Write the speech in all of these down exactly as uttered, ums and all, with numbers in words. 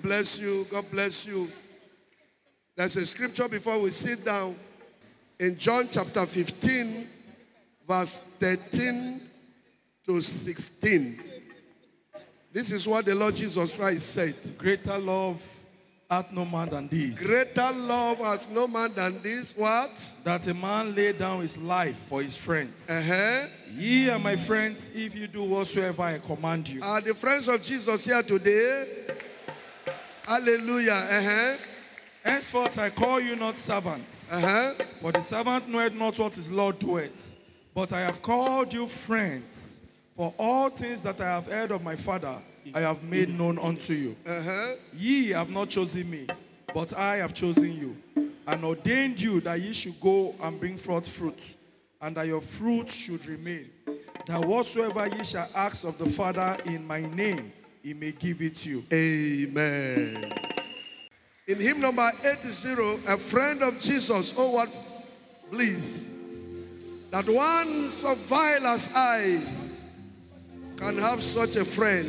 bless you. God bless you. There's a scripture before we sit down. In John chapter fifteen, verse thirteen to sixteen. This is what the Lord Jesus Christ said. Greater love hath no man than this. Greater love has no man than this. What? That a man lay down his life for his friends. Uh-huh. Ye are my friends if you do whatsoever I command you. Are the friends of Jesus here today? Hallelujah. Uh-huh. Henceforth I call you not servants. Uh-huh. For the servant knoweth not what his Lord doeth. But I have called you friends. For all things that I have heard of my Father, I have made known unto you. Uh-huh. Ye have not chosen me, but I have chosen you, and ordained you that ye should go and bring forth fruit, and that your fruit should remain, that whatsoever ye shall ask of the Father in my name, he may give it to you. Amen. In hymn number eighty, a friend of Jesus, oh what bliss, that one so vile as I can have such a friend.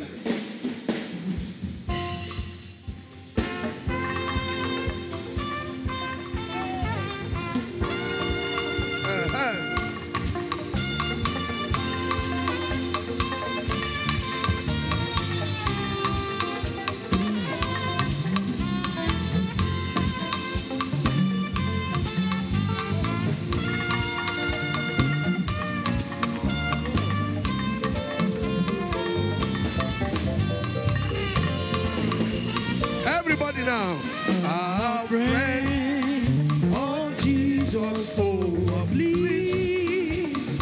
Everybody now. Our friend of Jesus, oh please,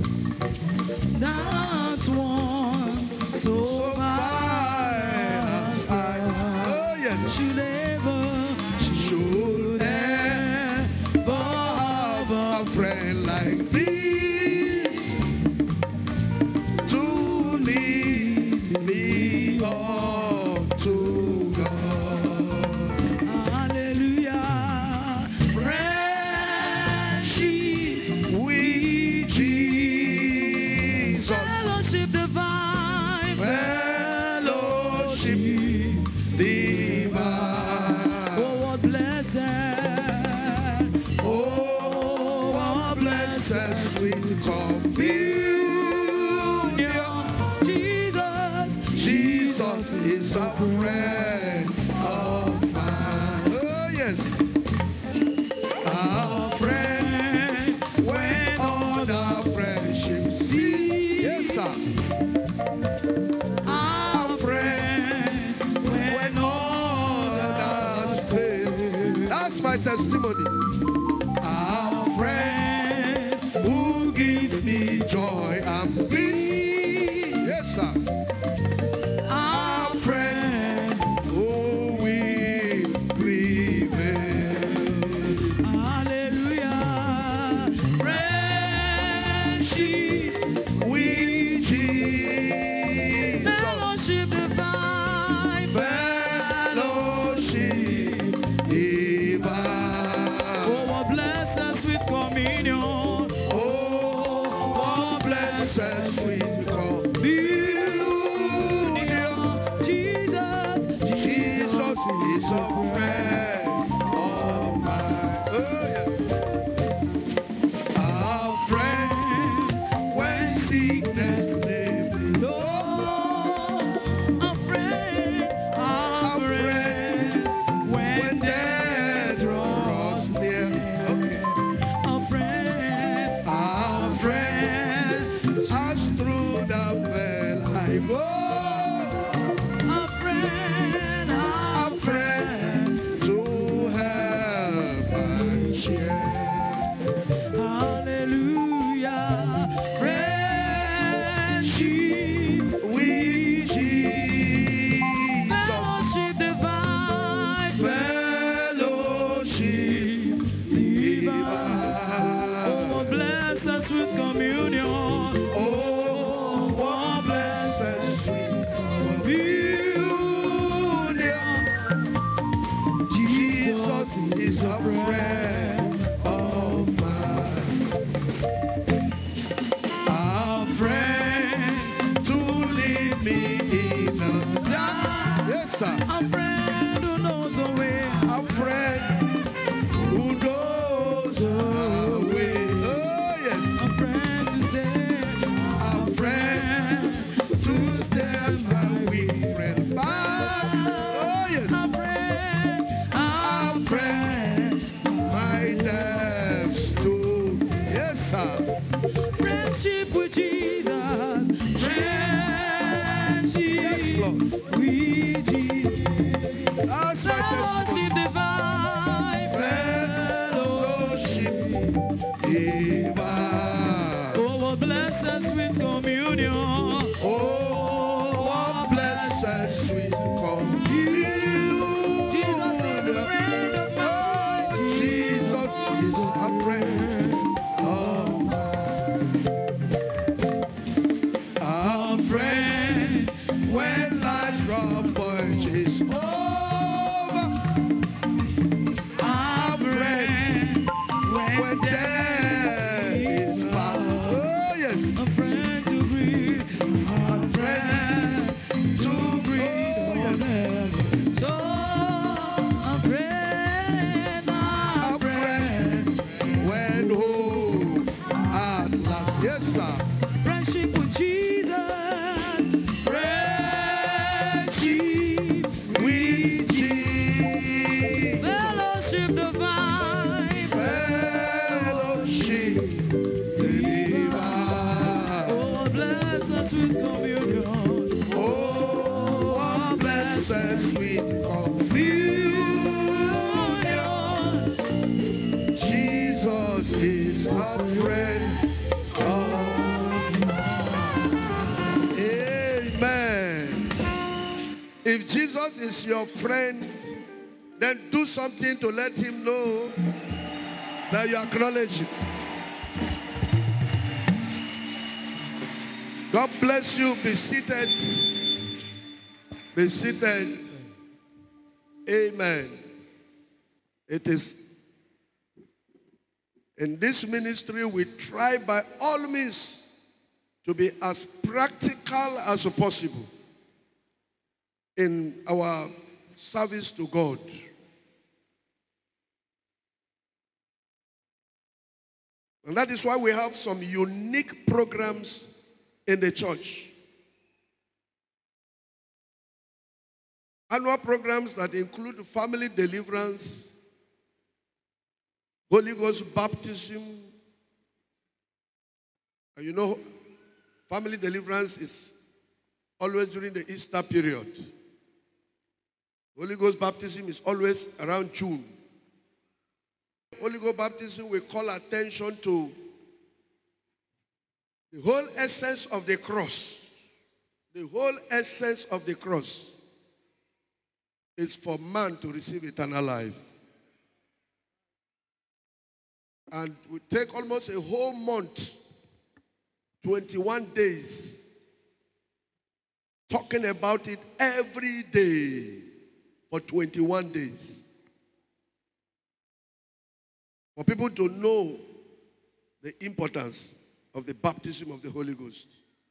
that one so fine as I, oh yes, should ever, should ever have a friend like this to lead me up to God. Hallelujah. Friendship with Jesus. Fellowship divine. Fellowship divine. Oh, what blessed. Oh, what blessed sweet communion. Jesus. Jesus is a friend of mine. Oh, yes. Our friend when other friendships cease. Yes, sir. Our friend When others fail. That's my testimony. Our friend who gives me joy and peace. Yes, sir. our friend. Oh, we prevail. Hallelujah. Friendship. With Jesus. Fellowship divine. Fellowship divine. Oh, what blessed sweet communion. Oh, what blessed sweet communion. Jesus. Jesus is a friend of mine. Oh, yeah. Our friend when sickness lays me low. Our friend. Our Our friend friend. when When death draws near. Okay. our friend. Our friend as through the veil I go. Our friend. Our friend to help and share. Hallelujah. Friendship. With Jesus. Fellowship divine. Fellowship divine. Oh, what blessed sweet communion. Oh, what blessed sweet communion. Jesus is a friend of mine. Our friend to lead me in the dark. Yes, sir. Our friend. Yes, sir. Friendship with Jesus. Friendship Yes, Lord. with Jesus. That's my testimony. Fellowship divine. Fellowship divine. Oh, what blessed sweet communion. Oh, what blessed sweet communion. Jesus is a friend of mine. Oh, Jesus is a friend of mine. A friend when life's rough is over. A friend when death is past. Oh, yes. A friend to breathe. A friend to breathe. Oh, yes. So, a friend, A a friend. friend when home at last. Yes, sir. Friendship with Jesus. Friendship with Jesus. Fellowship divine. Fellowship divine. Oh, what blessed sweet communion. Oh, what blessed sweet communion. Jesus is a friend of mine. Amen. If Jesus is your friend, then do something to let him know that you acknowledge him. God bless you. Be seated. Be seated. Amen. It is in this ministry we try by all means to be as practical as possible in our service to God. And that is why we have some unique programs in the church. Annual programs that include family deliverance, Holy Ghost baptism. And you know, family deliverance is always during the Easter period. Holy Ghost baptism is always around June. Holy Ghost baptism will call attention to the whole essence of the cross. The whole essence of the cross is for man to receive eternal life. And we take almost a whole month, twenty-one days, talking about it every day for twenty-one days. For people to know the importance of the baptism of the Holy Ghost.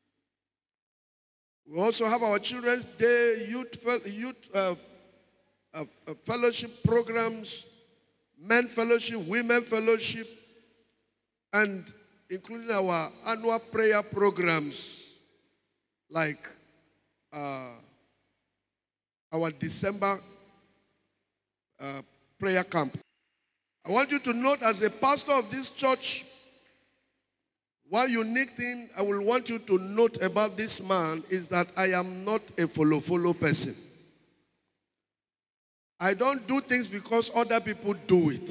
We also have our Children's Day, youth, youth uh, uh, uh, fellowship programs, men fellowship, women fellowship, and including our annual prayer programs like uh, our December uh, prayer camp. I want you to note, as a pastor of this church, one unique thing I will want you to note about this man is that I am not a follow-follow person. I don't do things because other people do it.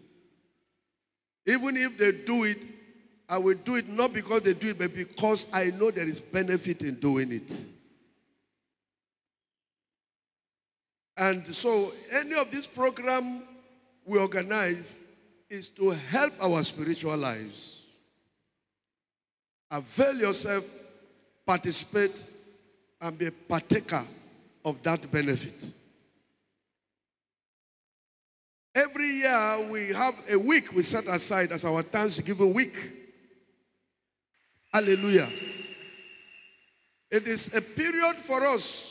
Even if they do it, I will do it not because they do it, but because I know there is benefit in doing it. And so any of this program we organize is to help our spiritual lives. Avail yourself, participate, and be a partaker of that benefit. Every year we have a week we set aside as our Thanksgiving week. Hallelujah. It is a period for us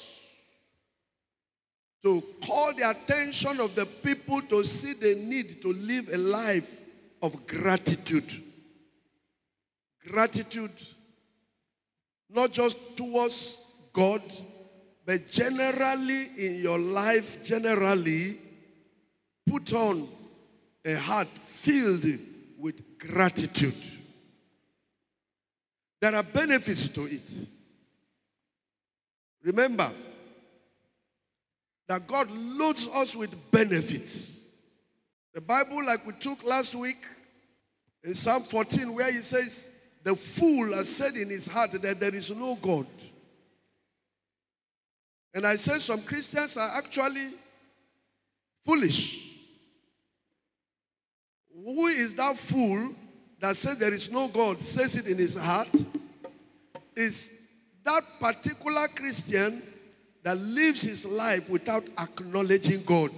to call the attention of the people to see the need to live a life of gratitude. Gratitude, not just towards God, but generally in your life, generally, put on a heart filled with gratitude. There are benefits to it. Remember that God loads us with benefits. The Bible, like we took last week, in Psalm fourteen, where he says, the fool has said in his heart that there is no God. And I said some Christians are actually foolish. Who is that fool that says there is no God, says it in his heart? Is that particular Christian that lives his life without acknowledging God.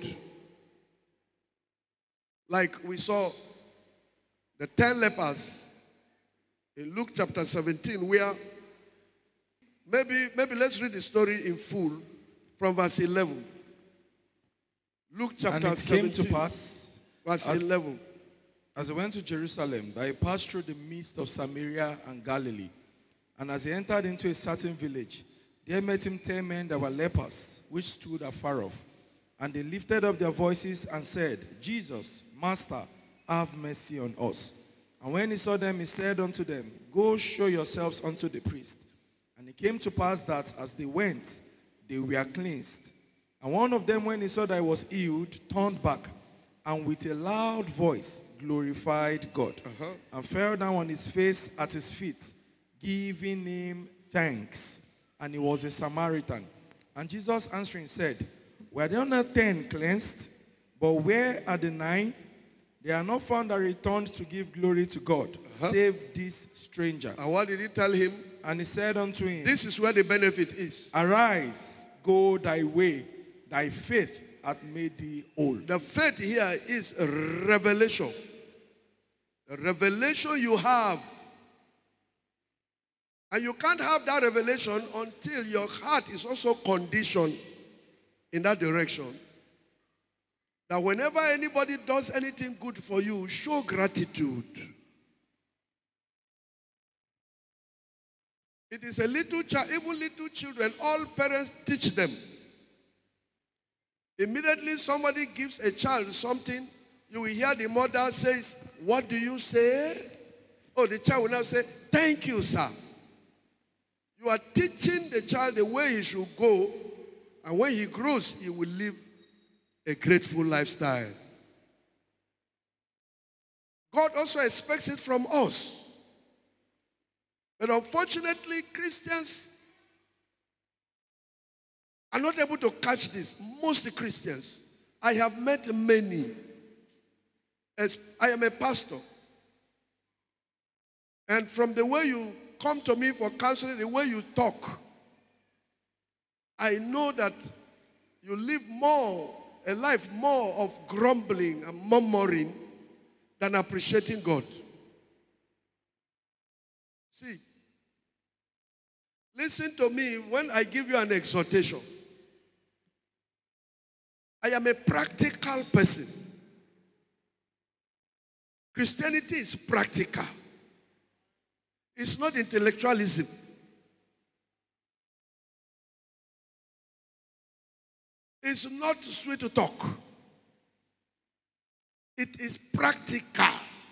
Like we saw the ten lepers in Luke chapter seventeen, where maybe, maybe let's read the story in full from verse eleven. Luke chapter And it seventeen, came to pass, verse as, eleven. as he went to Jerusalem, that he passed through the midst of Samaria and Galilee. And as he entered into a certain village, there met him ten men that were lepers, which stood afar off. And they lifted up their voices and said, Jesus, Master, have mercy on us. And when he saw them, he said unto them, Go show yourselves unto the priest. And it came to pass that as they went, they were cleansed. And one of them, when he saw that he was healed, turned back, and with a loud voice glorified God, uh-huh. and fell down on his face at his feet, giving him thanks. And he was a Samaritan. And Jesus answering said, Were there not ten cleansed? But where are the nine? They are not found that returned to give glory to God, uh-huh. save this stranger. And what did he tell him? And he said unto him, This is where the benefit is. Arise, go thy way, thy faith hath made thee whole. The faith here is a revelation. The revelation you have. And you can't have that revelation until your heart is also conditioned in that direction. That whenever anybody does anything good for you, show gratitude. It is a little child, even little children, all parents teach them. Immediately somebody gives a child something, you will hear the mother says, What do you say? Oh, the child will now say, Thank you, sir. You are teaching the child the way he should go, and when he grows, he will live a grateful lifestyle. God also expects it from us. But unfortunately, Christians are not able to catch this. Most Christians, I have met many. As I am a pastor. And from the way you come to me for counseling, the way you talk, I know that you live more, a life more of grumbling and murmuring than appreciating God. See, listen to me when I give you an exhortation. I am a practical person. Christianity is practical. It's not intellectualism. It's not sweet to talk. It is practical.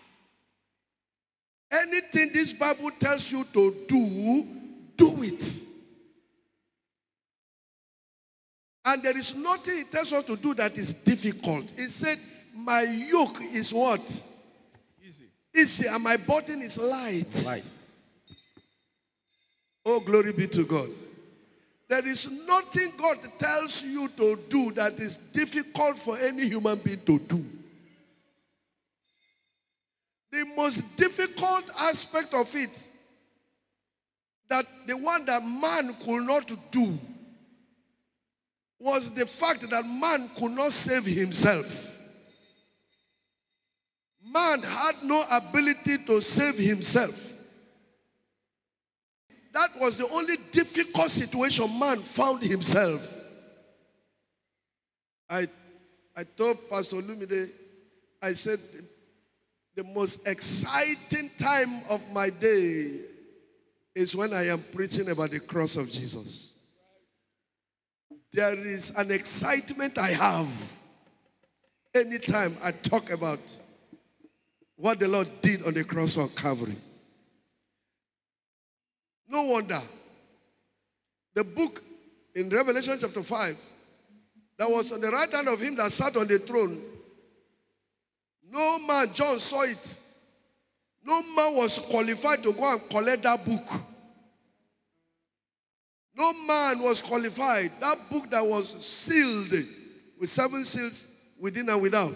Anything this Bible tells you to do, do it. And there is nothing it tells us to do that is difficult. It said, my yoke is what? Easy. Easy, and my burden is light. Light. Oh, glory be to God. There is nothing God tells you to do that is difficult for any human being to do. The most difficult aspect of it, that the one that man could not do, was the fact that man could not save himself. Man had no ability to save himself. That was the only difficult situation man found himself. I, I told Pastor Lumide, I said, the most exciting time of my day is when I am preaching about the cross of Jesus. There is an excitement I have anytime I talk about what the Lord did on the cross of Calvary. No wonder. The book in Revelation chapter five, that was on the right hand of him that sat on the throne. No man, John saw it. No man was qualified to go and collect that book. No man was qualified. That book that was sealed with seven seals within and without.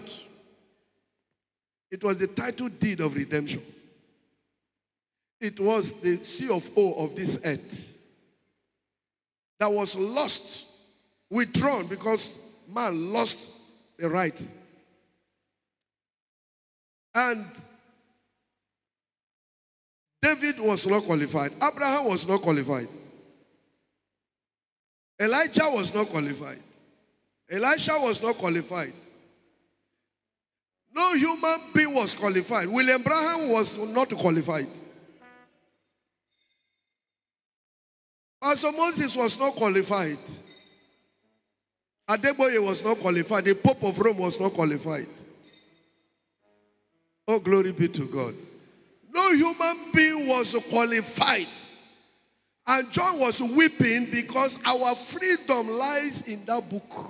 It was the title deed of redemption. It was the C of O of this earth that was lost, withdrawn, because man lost the right. And David was not qualified. Abraham was not qualified. Elijah was not qualified. Elisha was not qualified. No human being was qualified. William Branham was not qualified. Pastor Moses was not qualified. Adeboye was not qualified. The Pope of Rome was not qualified. Oh, glory be to God. No human being was qualified. And John was weeping because our freedom lies in that book.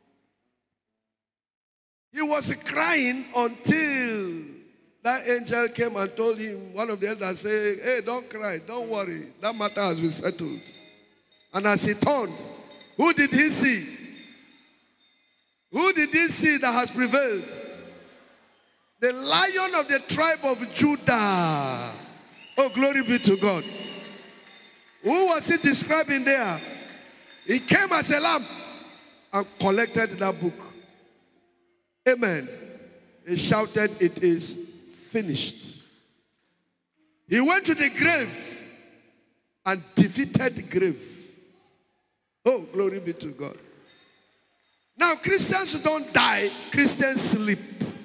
He was crying until that angel came and told him, one of the elders said, hey, don't cry, don't worry. That matter has been settled. And as he turned, who did he see? Who did he see that has prevailed? The Lion of the tribe of Judah. Oh, glory be to God. Who was he describing there? He came as a lamb and collected that book. Amen. He shouted, it is finished. He went to the grave and defeated the grave. Oh, glory be to God. Now, Christians don't die, Christians sleep.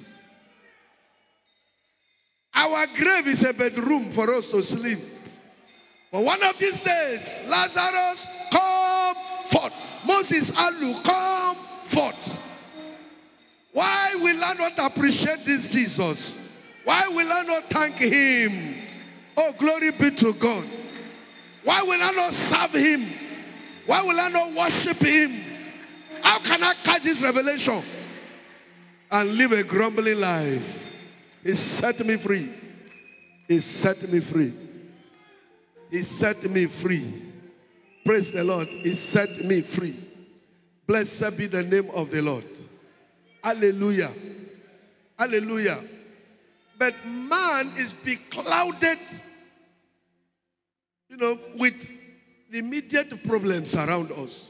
Our grave is a bedroom for us to sleep. But one of these days, Lazarus, come forth. Moses, Alu, come forth. Why will I not appreciate this Jesus? Why will I not thank him? Oh, glory be to God. Why will I not serve him? Why will I not worship him? How can I catch this revelation and live a grumbling life? He set me free. He set me free. He set me free. Praise the Lord. He set me free. Blessed be the name of the Lord. Hallelujah. Hallelujah. But man is beclouded, you know, with the immediate problems around us.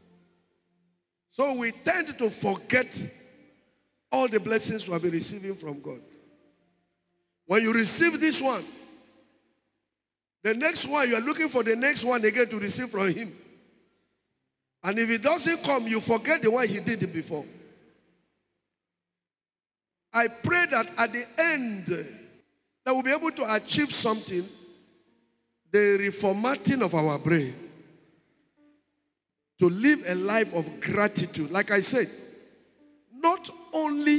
So we tend to forget all the blessings we have been receiving from God. When you receive this one, the next one, you are looking for the next one again to receive from him. And if it doesn't come, you forget the one he did it before. I pray that at the end, that we'll be able to achieve something, the reformatting of our brain, to live a life of gratitude. Like I said, not only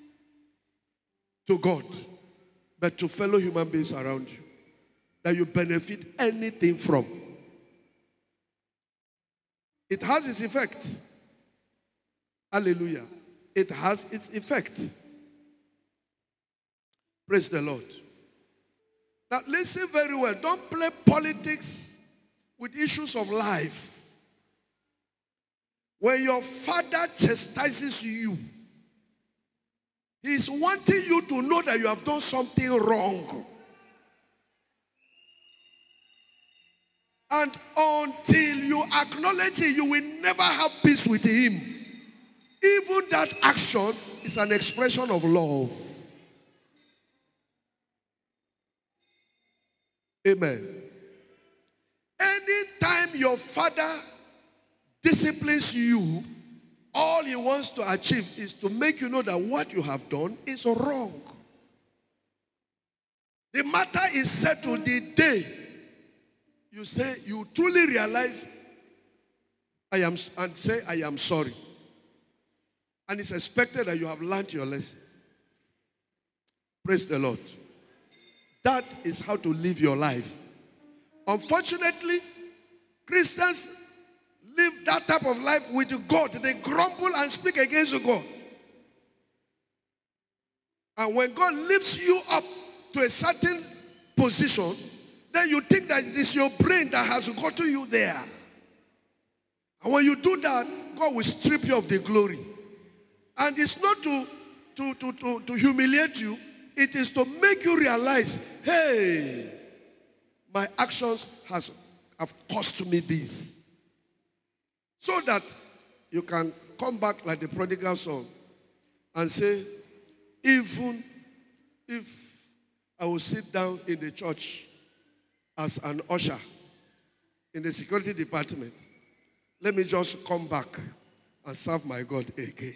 to God, but to fellow human beings around you, that you benefit anything from. It has its effect. Hallelujah. It has its effect. Praise the Lord. Now listen very well. Don't play politics with issues of life. When your father chastises you, he's wanting you to know that you have done something wrong. And until you acknowledge it, you will never have peace with him. Even that action is an expression of love. Amen. Anytime your father disciplines you, all he wants to achieve is to make you know that what you have done is wrong. The matter is settled the day you say, you truly realize, I am, and say, I am sorry. And it's expected that you have learned your lesson. Praise the Lord. That is how to live your life. Unfortunately, Christians live that type of life with God. They grumble and speak against God. And when God lifts you up to a certain position, then you think that it is your brain that has gotten you there. And when you do that, God will strip you of the glory. And it's not to, to, to, to, to humiliate you. It is to make you realize, hey, my actions has, have cost me this. So that you can come back like the prodigal son and say, even if I will sit down in the church as an usher in the security department, let me just come back and serve my God again.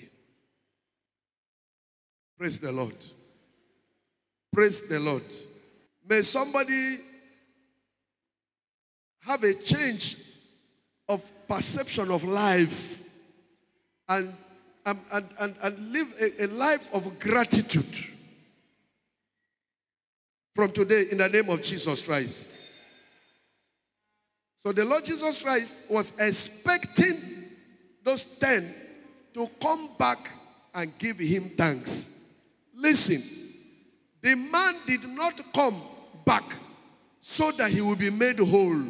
Praise the Lord. Praise the Lord. May somebody have a change of perception of life and, and, and, and live a, a life of gratitude from today in the name of Jesus Christ. So the Lord Jesus Christ was expecting those ten to come back and give him thanks. Listen, the man did not come back so that he will be made whole.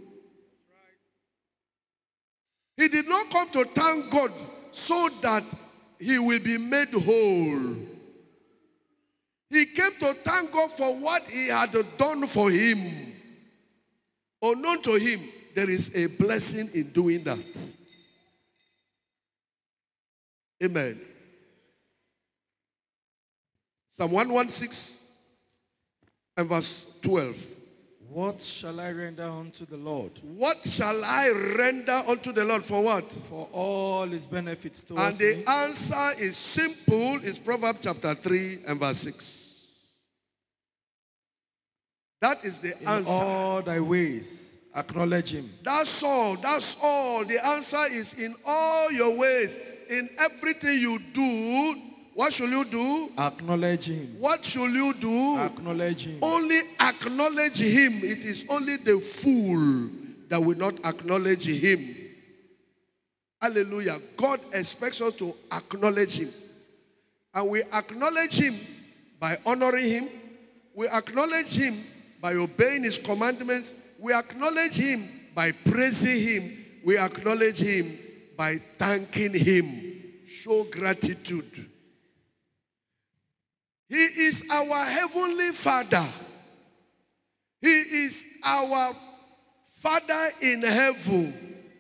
He did not come to thank God so that he will be made whole. He came to thank God for what he had done for him. Unknown to him, there is a blessing in doing that. Amen. Psalm one sixteen and verse twelve. What shall I render unto the Lord? What shall I render unto the Lord for what? For all his benefits towards And the me. answer is simple. It's Proverbs chapter three and verse six. That is the In answer. all thy ways, acknowledge him. That's all. That's all. The answer is in all your ways. In everything you do, what should you do? Acknowledge him. What should you do? Acknowledge him. Only acknowledge him. It is only the fool that will not acknowledge him. Hallelujah. God expects us to acknowledge him. And we acknowledge him by honoring him. We acknowledge him by obeying his commandments. We acknowledge him by praising him. We acknowledge him by thanking him. Show gratitude. He is our heavenly Father. He is our Father in heaven.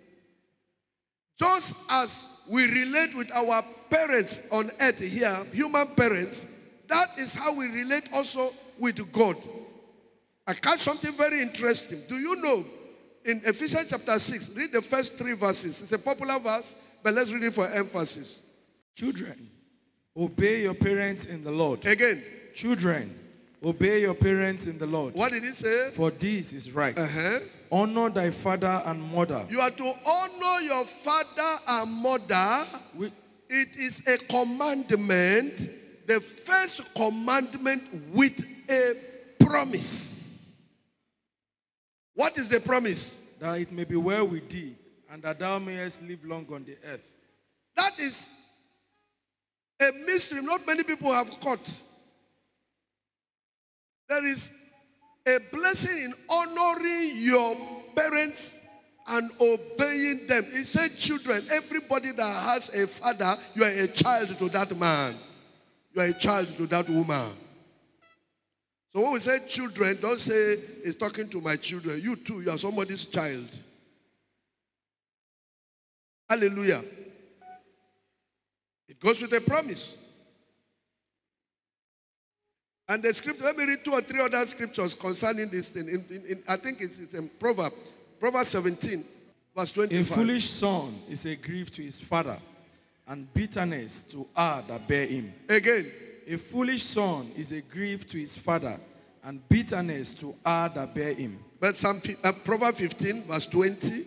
Just as we relate with our parents on earth here, human parents, that is how we relate also with God. I catch something very interesting. Do you know in Ephesians chapter six, read the first three verses. It's a popular verse, but let's read it for emphasis. Children, obey your parents in the Lord. Again. Children, obey your parents in the Lord. What did he say? For this is right. Uh-huh. Honor thy father and mother. You are to honor your father and mother. We, It is a commandment. The first commandment with a promise. What is the promise? that it may be well with thee, and that thou mayest live long on the earth. That is a mystery not many people have caught. There is a blessing in honoring your parents and obeying them. He said, children, everybody that has a father, you are a child to that man. You are a child to that woman. So when we say children, don't say it's talking to my children. You too, you are somebody's child. Hallelujah. It goes with a promise. And the scripture, let me read two or three other scriptures concerning this thing. In, in, in, I think it's, it's in Proverbs. Proverbs seventeen, verse twenty-five. A foolish son is a grief to his father, and bitterness to her that bear him. Again. A foolish son is a grief to his father, and bitterness to her that bear him. But some uh, Proverbs fifteen, verse twenty.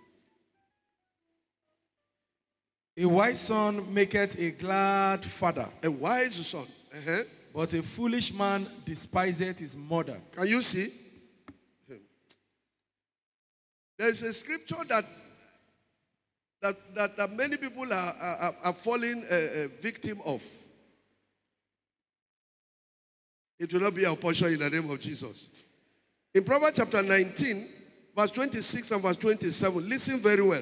A wise son maketh a glad father, A wise son. Uh-huh. but a foolish man despiseth his mother. Can you see? There's a scripture that that, that, that many people are, are, are falling a, a victim of. It will not be our portion in the name of Jesus. In Proverbs chapter nineteen, verse twenty-six and verse twenty-seven, listen very well.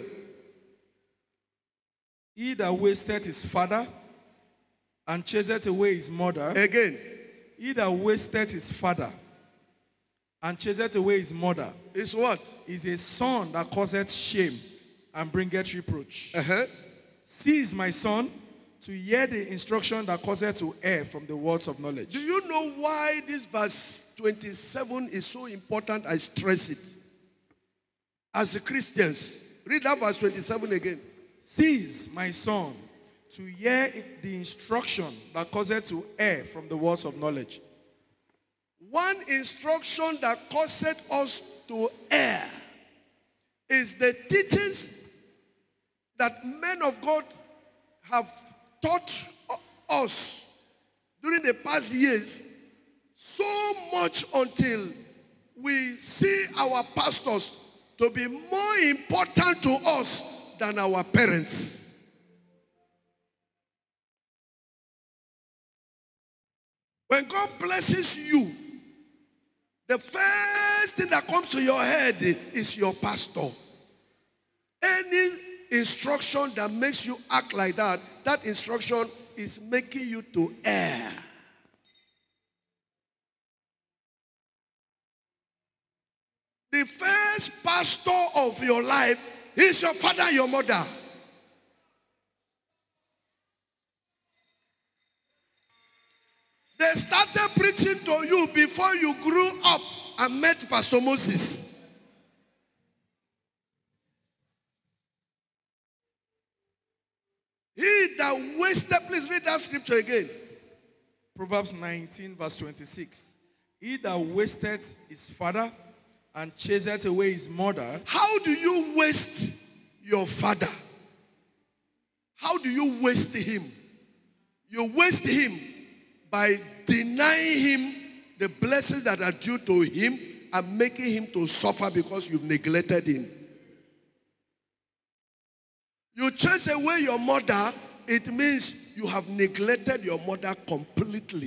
He that wasteth his father and chaseth away his mother. Again. He that wasteth his father and chaseth away his mother. Is what? Is a son that causeth shame and bringeth reproach. Uh-huh. Cease, my son, to hear the instruction that causeth to err from the words of knowledge. Do you know why this verse twenty-seven is so important? I stress it. As Christians, read that verse twenty-seven again. Cease, my son, to hear the instruction that causeth to err from the words of knowledge. One instruction that causeth us to err is the teachings that men of God have taught us during the past years, so much until we see our pastors to be more important to us than our parents. When God blesses you, the first thing that comes to your head is your pastor. Any instruction that makes you act like that, that instruction is making you to err. The first pastor of your life is your father, your mother. They started preaching to you before you grew up and met Pastor Moses. He that wasted, please read that scripture again. Proverbs nineteen, verse twenty-six. He that wasted his father and chaseth away his mother. How do you waste your father? How do you waste him? You waste him by denying him the blessings that are due to him and making him to suffer because you've neglected him. You chase away your mother, it means you have neglected your mother completely.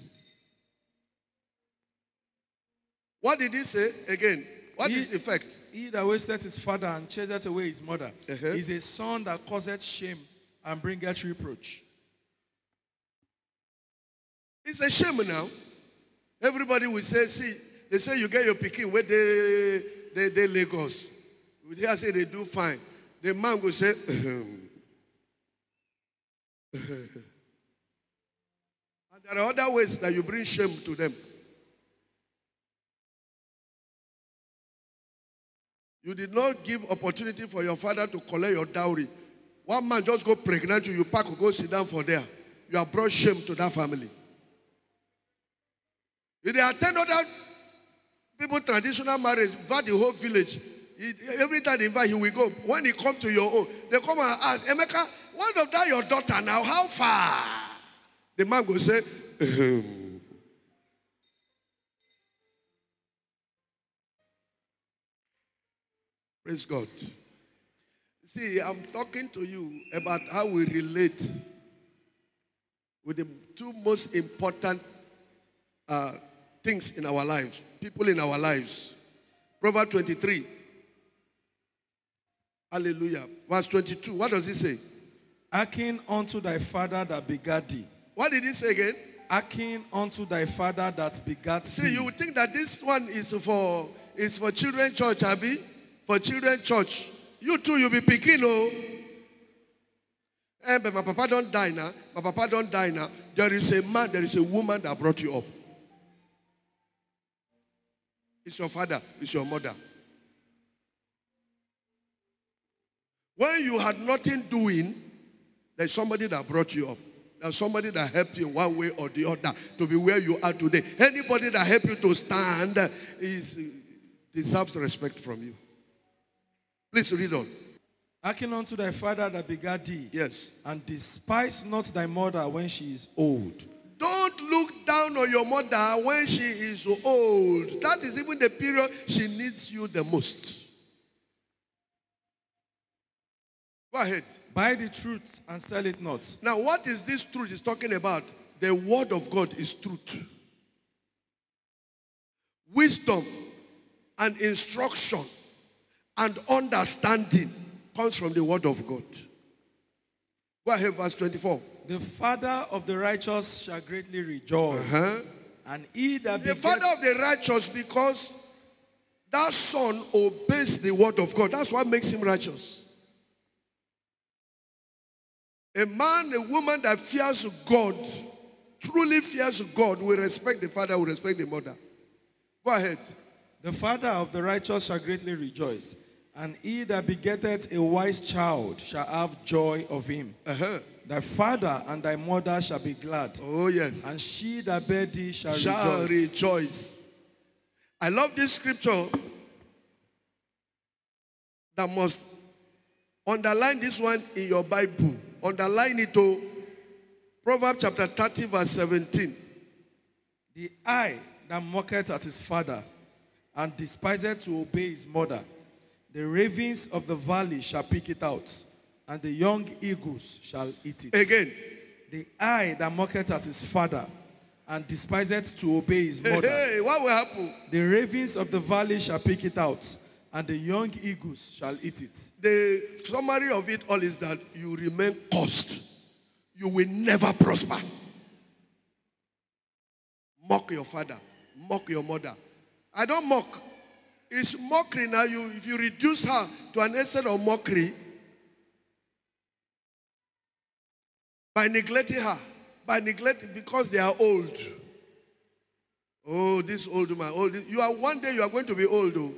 What did he say again? What he, is the effect? He that wasteth his father and chaseth away his mother uh-huh. is a son that causeth shame and bringeth reproach. It's a shame now. Everybody will say, see, they say you get your pikin where they, they, they Lagos. They say they do fine. The man will say, and there are other ways that you bring shame to them. You did not give opportunity for your father to collect your dowry. One man just go pregnant you, you pack, go sit down for there. You have brought shame to that family. If they attend other people traditional marriage, invite the whole village. He, every time they invite, he will go. When he come to your own, they come and ask, Emeka, what of that your daughter now? How far? The man will say, Ahem. Praise God. See, I'm talking to you about how we relate with the two most important uh, things in our lives, people in our lives. Proverbs twenty-three. Hallelujah. Verse twenty-two. What does it say? Hearken unto thy father that begat thee. What did he say again? Hearken unto thy father that begat thee. See, you would think that this one is for is for children church, Abby. For children church. You too, you'll be picking, oh. Eh, but my papa don't die now. My papa don't die now. There is a man, there is a woman that brought you up. It's your father, it's your mother. When you had nothing doing, there's somebody that brought you up. There's somebody that helped you in one way or the other to be where you are today. Anybody that helped you to stand is deserves respect from you. Please read on. Hearken unto thy father that begat thee. Yes. And despise not thy mother when she is old. Don't look down on your mother when she is old. That is even the period she needs you the most. Go ahead. Buy the truth and sell it not. Now, what is this truth he's talking about? The word of God is truth. Wisdom and instruction and understanding comes from the word of God. Go ahead, verse twenty-four. The father of the righteous shall greatly rejoice. Uh-huh. And he that The beget, father of the righteous, because that son obeys the word of God. That's what makes him righteous. A man, a woman that fears God, truly fears God, will respect the father, will respect the mother. Go ahead. the father of the righteous shall greatly rejoice, and he that begetteth a wise child shall have joy of him. Uh-huh. Thy father and thy mother shall be glad, Oh, yes. and she that bare thee shall, Shall rejoice. rejoice. I love this scripture that must underline this one in your Bible. Underline it to Proverbs chapter thirty, verse seventeen. The eye that mocketh at his father, and despiseth to obey his mother, the ravens of the valley shall pick it out, and the young eagles shall eat it. Again. The eye that mocketh at his father, and despiseth to obey his Hey, mother, hey, what will happen? the ravens of the valley shall pick it out, and the young eagles shall eat it. The summary of it all is that you remain cursed. You will never prosper. Mock your father. Mock your mother. I don't mock. It's mockery now. You, if you reduce her to an extent of mockery by neglecting her, by neglecting because they are old. Oh, this old man. Oh, this, you are one day you are going to be old, though.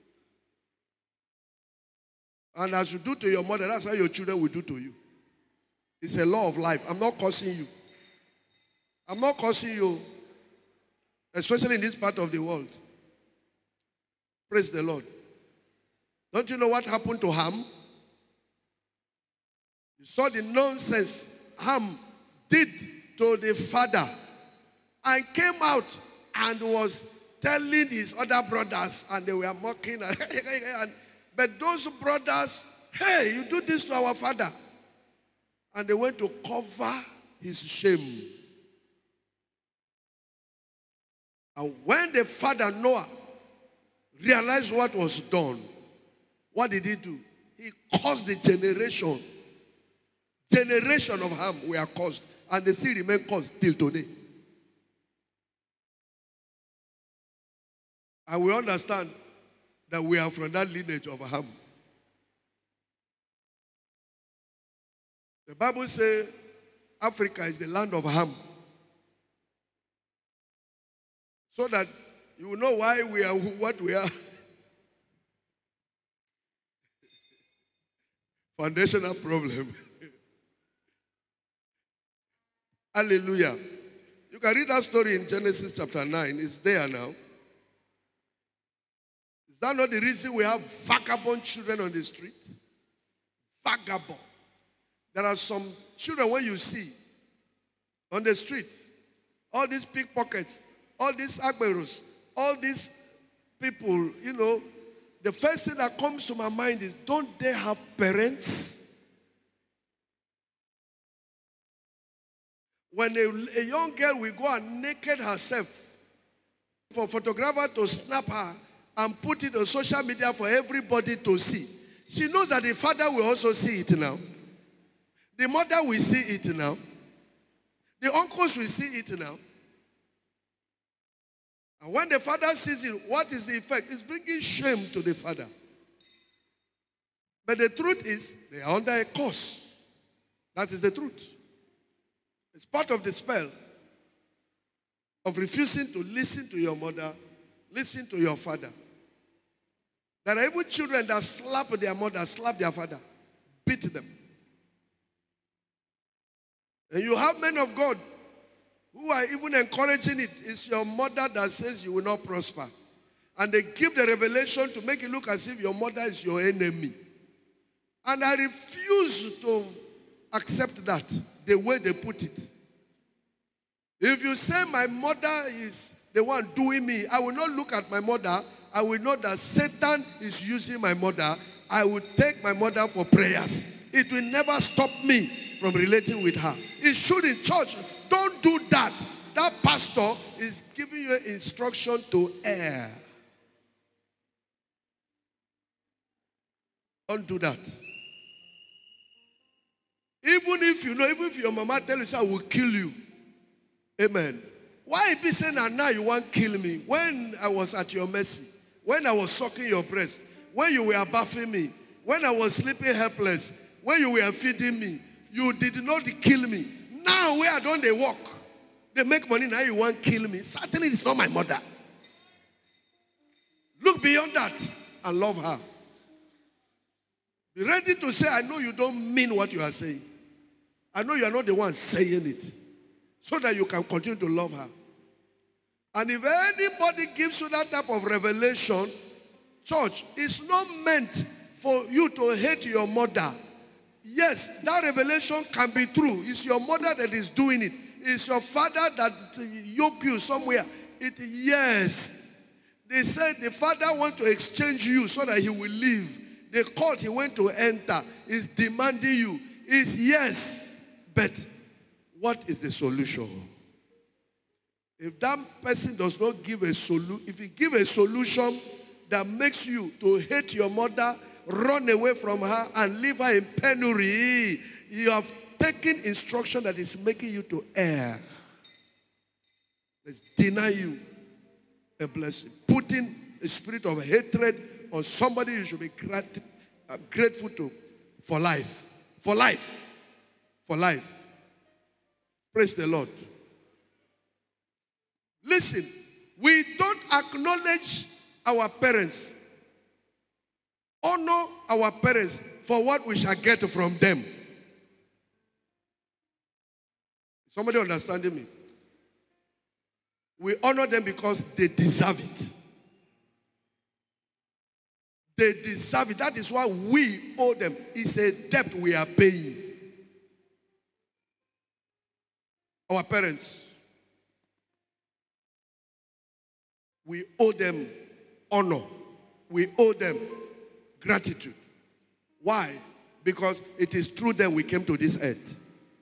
And as you do to your mother, that's how your children will do to you. It's a law of life. I'm not cursing you. I'm not cursing you, especially in this part of the world. Praise the Lord. Don't you know what happened to Ham? You saw the nonsense Ham did to the father and came out and was telling his other brothers, and they were mocking. And, but those brothers, hey, you do this to our father. And they went to cover his shame. And when the father Noah realized what was done, what did he do? He caused the generation. Generation of Ham were caused. And they still remain caused till today. And we understand that we are from that lineage of Ham. The Bible says Africa is the land of Ham. So that you will know why we are what we are. Foundational problem. Hallelujah. You can read that story in Genesis chapter nine. It's there now. Is that not the reason we have vagabond children on the street? Vagabond. There are some children when you see on the street, all these pickpockets, all these agberos, all these people, you know, the first thing that comes to my mind is, don't they have parents? When a, a young girl will go and naked herself for a photographer to snap her and put it on social media for everybody to see, she knows that the father will also see it now. The mother will see it now. The uncles will see it now. And when the father sees it, what is the effect? It's bringing shame to the father. But the truth is, they are under a curse. That is the truth. It's part of the spell of refusing to listen to your mother, listen to your father. There are even children that slap their mother, slap their father, beat them. And you have men of God who are even encouraging it. It's your mother that says you will not prosper. And they give the revelation to make it look as if your mother is your enemy. And I refuse to accept that, the way they put it. If you say my mother is the one doing me, I will not look at my mother. I will know that Satan is using my mother. I will take my mother for prayers. it will never stop me from relating with her. It should in church. Don't do that. That pastor is giving you instruction to err. Don't do that. Even if you know, even if your mama tell you, I will kill you. Amen. Why be saying that now you want to kill me? When I was at your mercy, when I was sucking your breast, when you were bathing me, when I was sleeping helpless, when you were feeding me, you did not kill me. Now where don't they walk? They make money, now you want to kill me. Certainly it's not my mother. Look beyond that and love her. Be ready to say, I know you don't mean what you are saying. I know you are not the one saying it. So that you can continue to love her. And if anybody gives you that type of revelation, church, it's not meant for you to hate your mother. Yes, that revelation can be true. It's your mother that is doing it. It's your father that yoke you somewhere. It, yes. They said the father wants to exchange you so that he will leave. The court he went to enter is demanding you. It's yes. But what is the solution? If that person does not give a solution, if he give a solution that makes you to hate your mother, run away from her and leave her in penury, you have taken instruction that is making you to err. Let's deny you a blessing. Putting a spirit of hatred on somebody you should be grat- uh, grateful to for life. For life. For life. Praise the Lord. Listen, we don't acknowledge our parents. Honor our parents for what we shall get from them. Somebody understanding me? We honor them because they deserve it. They deserve it. That is why we owe them. It's a debt we are paying. Our parents, we owe them honor. We owe them gratitude. Why? Because it is through them we came to this earth.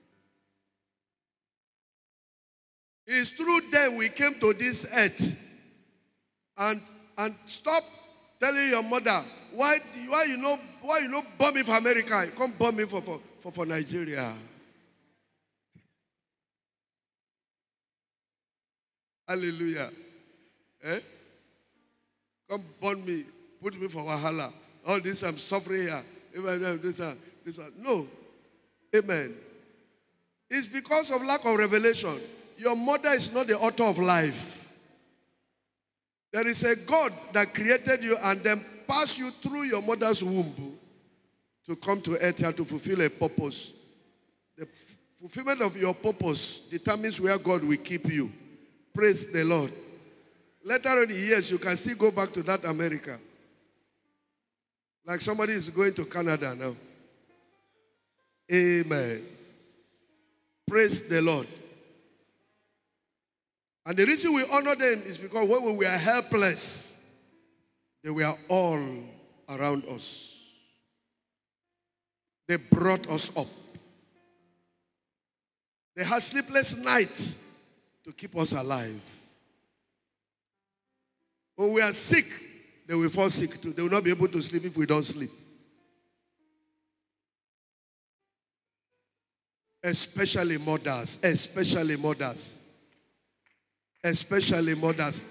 It's through them we came to this earth. And and stop telling your mother, why why you know why you know bomb me for America? You come bomb me for, for, for, for Nigeria. Hallelujah. Eh? Come burn me, put me for Wahala. All this I'm suffering here. This, uh, this, uh, no. Amen. It's because of lack of revelation. Your mother is not the author of life. There is a God that created you and then passed you through your mother's womb to come to earth here to fulfill a purpose. The fulfillment of your purpose determines where God will keep you. Praise the Lord. Later on in years, you can still go back to that America. Like somebody is going to Canada now. Amen. Praise the Lord. And the reason we honor them is because when we were helpless, they were all around us. They brought us up. They had sleepless nights to keep us alive. When we are sick, they will fall sick too. They will not be able to sleep if we don't sleep. Especially mothers. Especially mothers. Especially mothers.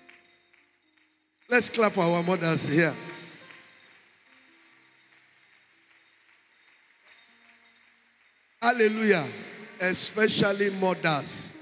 Let's clap for our mothers here. Hallelujah. Especially mothers.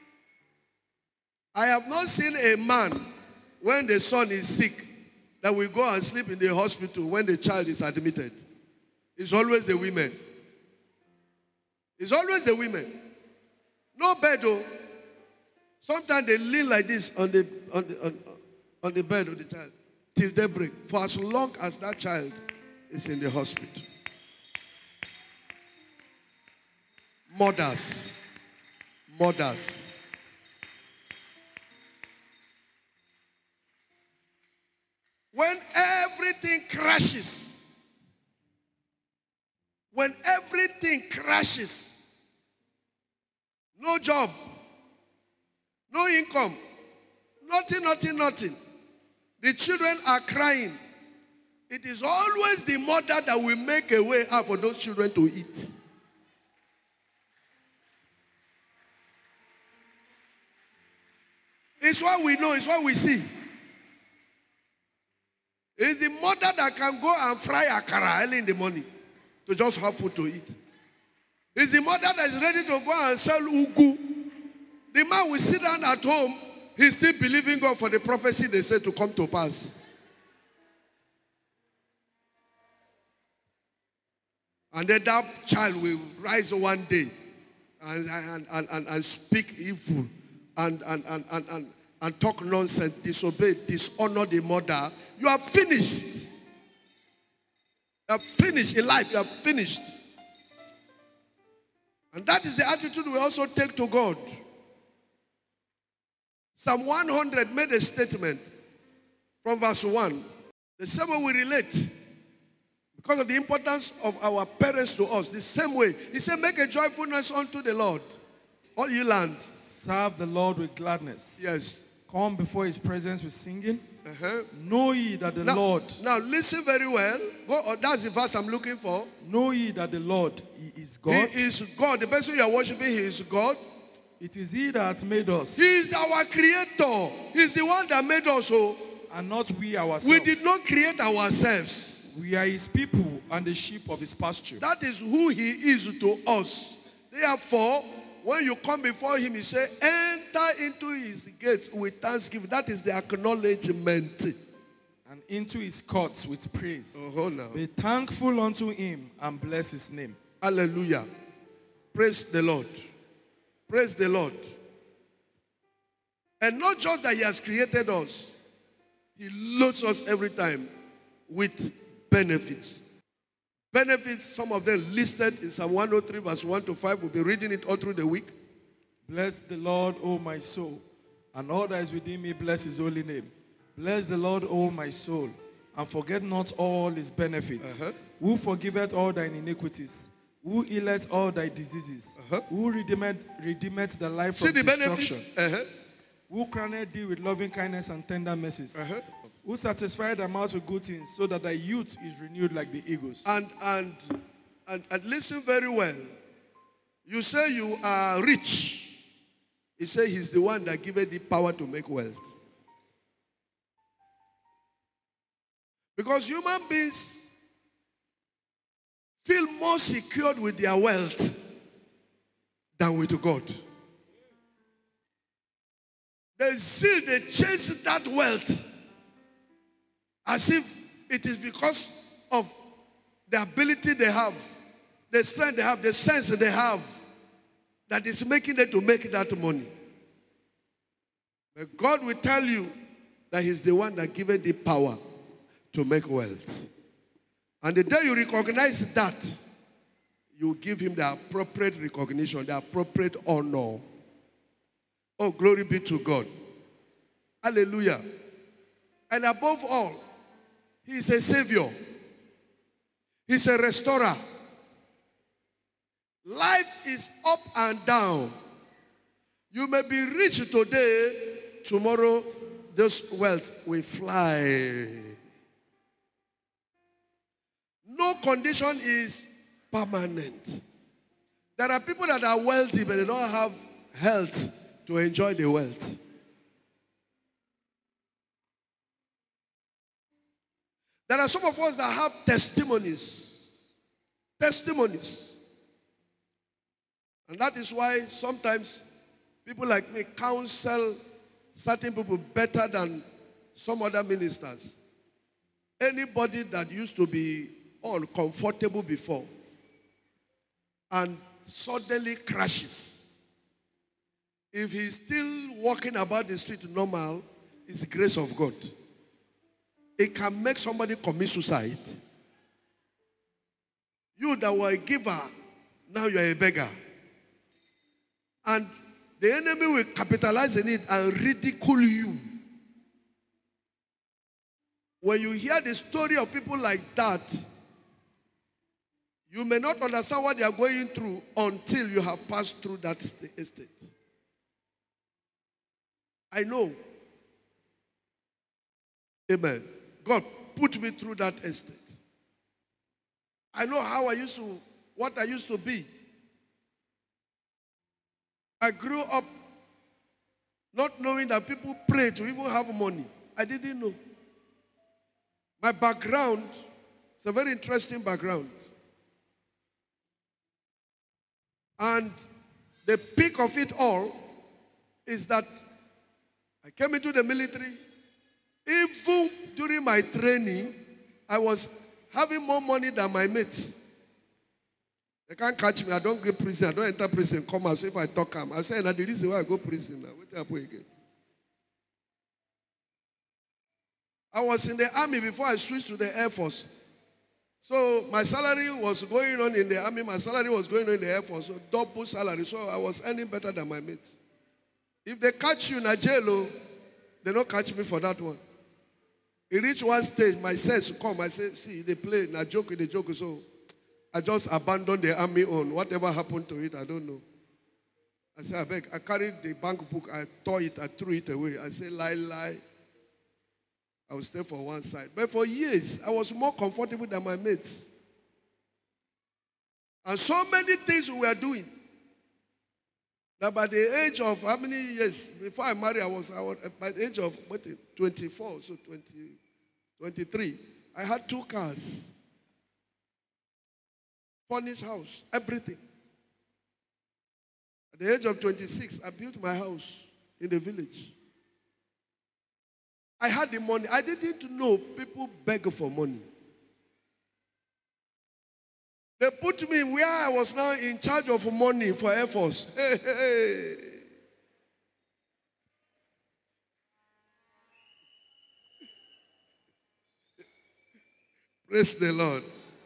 I have not seen a man when the son is sick that will go and sleep in the hospital when the child is admitted. It's always the women. It's always the women. No bed though. Sometimes they lean like this on the on the, on, on the bed of the child till daybreak for as long as that child is in the hospital. Mothers. Mothers. When everything crashes, when crashes. No job. No income. Nothing, nothing, nothing. The children are crying. It is always the mother that will make a way out for those children to eat. It's what we know, it's what we see. It's the mother that can go and fry akara early in the morning to just have food to eat. It's the mother that is ready to go and sell ugu. The man will sit down at home, he's still believing God for the prophecy they said to come to pass. And then that child will rise one day and, and, and, and, and speak evil and, and, and, and, and, and talk nonsense, disobey, dishonor the mother. You are finished. You are finished in life. You are finished. And that is the attitude we also take to God. Psalm one hundred made a statement from verse one. The same way we relate. Because of the importance of our parents to us. The same way. He said, make a joyful noise unto the Lord, all ye lands. Serve the Lord with gladness. Yes. Come before his presence with singing. Uh-huh. Know ye that the now, Lord. Now listen very well. Go, oh, that's the verse I'm looking for. Know ye that the Lord, he is God. He is God. The person you are worshiping, he is God. It is he that hath made us. He is our creator. He's the one that made us. Oh. And not we ourselves. We did not create ourselves. We are his people and the sheep of his pasture. That is who he is to us. Therefore, when you come before him, he say, enter into his gates with thanksgiving. That is the acknowledgement. And into his courts with praise. Uh-huh, now. Be thankful unto him and bless his name. Hallelujah. Praise the Lord. Praise the Lord. And not just that he has created us. He loads us every time with benefits. Benefits, some of them listed in Psalm one oh three verse one to five. We'll be reading it all through the week. Bless the Lord, O my soul, and all that is within me, bless his holy name. Bless the Lord, O my soul, and forget not all his benefits. Uh-huh. Who forgiveth all thine iniquities, who healeth all thy diseases, uh-huh. who redeemeth, redeemeth the life See from the destruction, benefits? Uh-huh. who crowned thee with loving kindness and tender mercies, uh-huh. who satisfied thy mouth with good things, so that thy youth is renewed like the eagles. And, and, and, and listen very well. You say you are rich. He said he's the one that giveth the power to make wealth. Because human beings feel more secured with their wealth than with God. They zeal, they chase that wealth as if it is because of the ability they have, the strength they have, the sense they have, that is making them to make that money. But God will tell you that he's the one that giveth the power to make wealth. And the day you recognize that, you give him the appropriate recognition, the appropriate honor. Oh, glory be to God. Hallelujah. And above all, he is a savior. He's a restorer. Life is up and down. You may be rich today, tomorrow this wealth will fly. No condition is permanent. There are people that are wealthy, but they don't have health to enjoy the wealth. There are some of us that have testimonies. Testimonies. And that is why sometimes people like me counsel certain people better than some other ministers. Anybody that used to be uncomfortable before and suddenly crashes, if he's still walking about the street normal, it's the grace of God. It can make somebody commit suicide. You that were a giver, now you're a beggar. And the enemy will capitalize on it and ridicule you. When you hear the story of people like that, You may not understand what they are going through until you have passed through that st- estate. I know. Amen. God put me through that estate. I know how I used to, what I used to be. I grew up not knowing that people pray to even have money. I didn't know. My background is a very interesting background. And the peak of it all is that I came into the military. Even during my training, I was having more money than my mates. They can't catch me. I don't go to prison. I don't enter prison. Come out. So if I talk, I'm I say, now the reason why I go to prison now. What happen again? I was in the army before I switched to the Air Force. So my salary was going on in the army. My salary was going on in the Air Force. So double salary. So I was earning better than my mates. If they catch you in a jail, they don't catch me for that one. It reached one stage, my sons come. I say, see, they play, na joke, they joke. So I just abandoned the army on. Whatever happened to it, I don't know. I said, I beg. I carried the bank book. I tore it. I threw it away. I said, lie, lie. I will stay for one side. But for years, I was more comfortable than my mates. And so many things we were doing. Now, by the age of how many years before I married, I was, I was by the age of what, twenty-four, so twenty, twenty-three, I had two cars, furnished house, everything. At the age of twenty-six, I built my house in the village. I had the money. I didn't know people beg for money. They put me where I was now in charge of money for Air Force. Hey, hey, hey. Praise the Lord.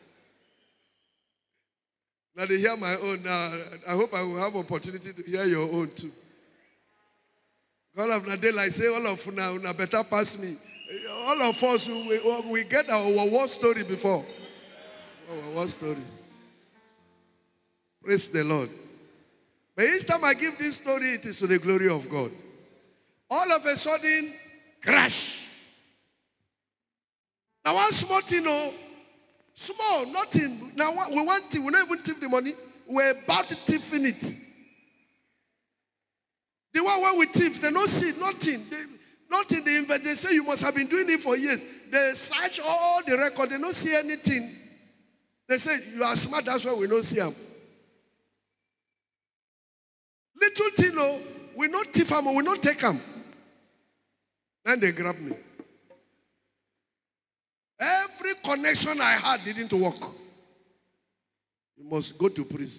Now they hear my own. Now I hope I will have opportunity to hear your own too. All of Nadella, I say, all of now, now better pass me. All of us, we, we get our war story before. Our war story. Praise the Lord. But each time I give this story, it is to the glory of God. All of a sudden, crash. Now one small thing, no, small, nothing. Now we want to, we don't even tip the money. We're about to tip in it. The one where we thief, they don't see nothing. They, nothing. They invest. They say you must have been doing it for years. They search all the record. They don't see anything. They say you are smart. That's why we don't see them. Little thing, no, we not thief them. We not take them. Then they grab me. Every connection I had didn't work. You must go to prison.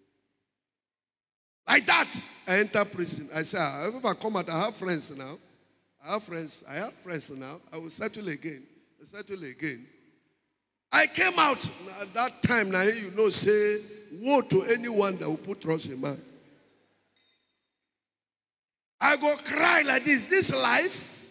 Like that, I enter prison. I say, if I come out, I have friends now. I have friends. I have friends now. I will settle again. I settle again. I came out. At that time, now you know, say, woe to anyone that will put trust in man. I go cry like this. This life.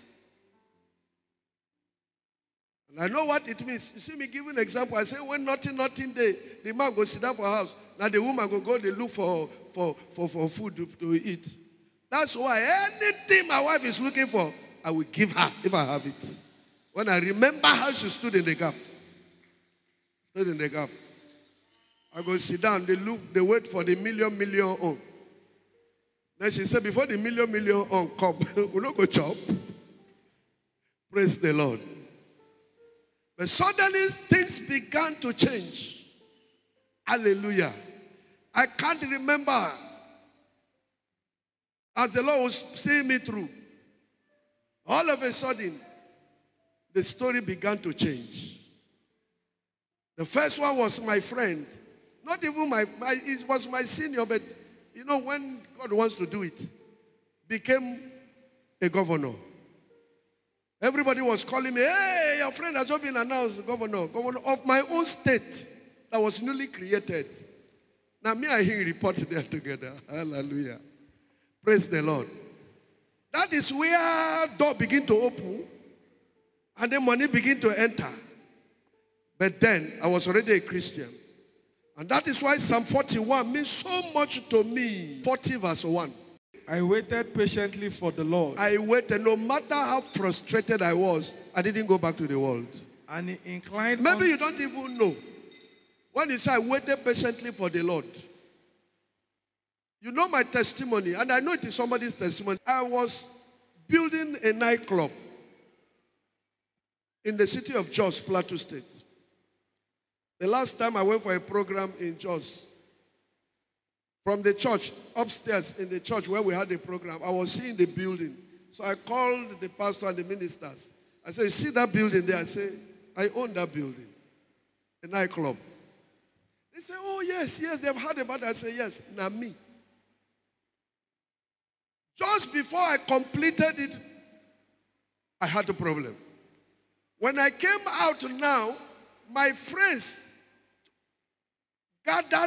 And I know what it means. You see me giving an example. I say, when nothing, nothing day, the man go sit down for a house. Now the woman go go, they look for, for, for, for food to, to eat. That's why anything my wife is looking for, I will give her if I have it. When I remember how she stood in the gap. Stood in the gap. I go sit down, they look, they wait for the million, million on. Then she said, before the million, million on come, we'll not go chop. Praise the Lord. But suddenly things began to change. Hallelujah. I can't remember as the Lord was seeing me through. All of a sudden, the story began to change. The first one was my friend. Not even my, my it was my senior, but you know, when God wants to do it, became a governor. Everybody was calling me, hey, your friend has just been announced governor, governor of my own state that was newly created. Now me and him report there together. Hallelujah. Praise the Lord. That is where door begin to open and then money begin to enter. But then I was already a Christian. And that is why Psalm forty-one means so much to me. forty verse one. I waited patiently for the Lord. I waited. No matter how frustrated I was, I didn't go back to the world. And he inclined. Maybe you don't even know. When you say I waited patiently for the Lord, you know my testimony, and I know it is somebody's testimony. I was building a nightclub in the city of Jos, Plateau State. The last time I went for a program in Jos, from the church, upstairs in the church where we had the program, I was seeing the building. So I called the pastor and the ministers. I said, you see that building there? I said, I own that building, a nightclub. They say, oh, yes, yes, they've heard about it. I say, yes, now me. Just before I completed it, I had a problem. When I came out now, my friends gathered,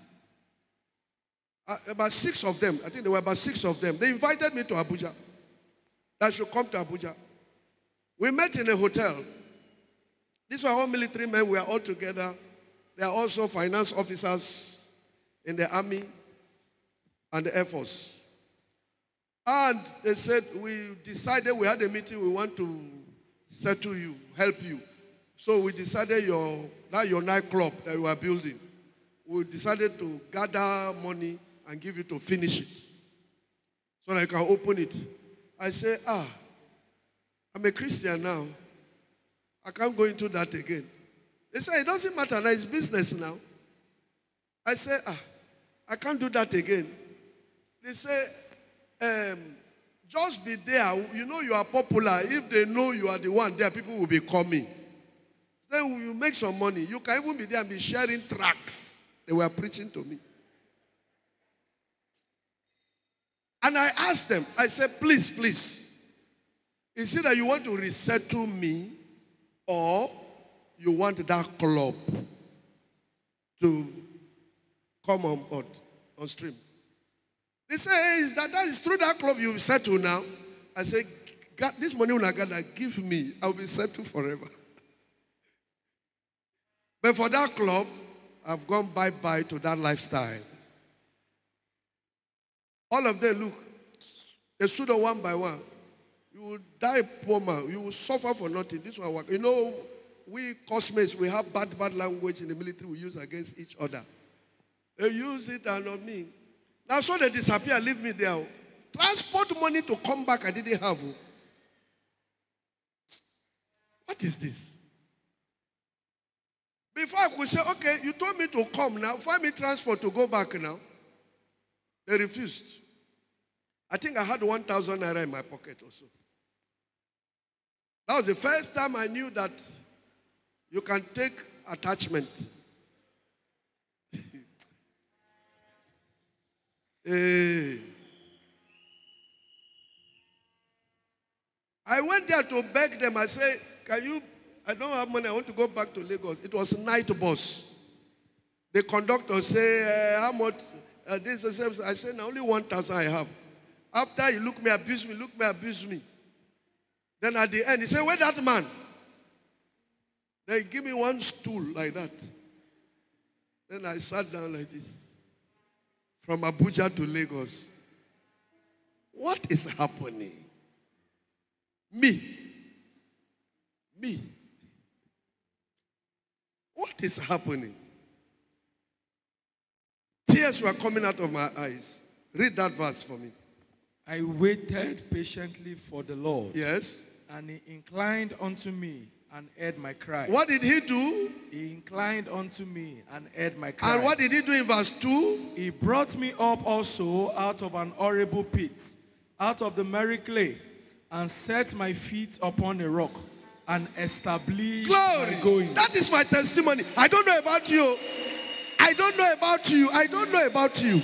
uh, about six of them. I think there were about six of them. They invited me to Abuja. I should come to Abuja. We met in a hotel. These were all military men. We are all together. They are also finance officers in the army and the Air Force. And they said, we decided, we had a meeting, we want to settle you, help you. So we decided your, that your nightclub that you are building, we decided to gather money and give you to finish it. So that I can open it. I say, ah, I'm a Christian now. I can't go into that again. They say, it doesn't matter now, it's business now. I say, ah, I can't do that again. They say, um, just be there. You know you are popular. If they know you are the one there, people will be coming. Then you make some money. You can even be there and be sharing tracts. They were preaching to me. And I asked them, I said, please, please, is it that you want to resettle me or you want that club to come on board, on stream? They say, hey, is that, that is through that club you settle now? I say, God, this money when I got that, give me, I'll be settled forever. But for that club, I've gone bye-bye to that lifestyle. All of them, look, they stood on one by one. You will die poor man. You will suffer for nothing. This one work. You know, we cosmates, we have bad, bad language in the military we use against each other. They use it and on me. Now, so they disappear, leave me there. Transport money to come back, I didn't have. What is this? Before I could say, okay, you told me to come now, find me transport to go back now. They refused. I think I had one thousand naira in my pocket also. That was the first time I knew that you can take attachment. Hey. I went there to beg them. I said, can you, I don't have money. I want to go back to Lagos. It was night bus. The conductor say, uh, how much? Uh, this is, I said, only one thousand I have. After he looked me, abused me, looked me, abused me. Then at the end, he said, where that man? Then he gave me one stool like that. Then I sat down like this. From Abuja to Lagos. What is happening? Me. Me. What is happening? Tears were coming out of my eyes. Read that verse for me. I waited patiently for the Lord. Yes. And he inclined unto me and heard my cry. What did he do? He inclined unto me and heard my cry. And what did he do in verse two? He brought me up also out of an horrible pit, out of the merry clay, and set my feet upon a rock and established Glory. my going. That is my testimony. I don't know about you. I don't know about you. I don't know about you.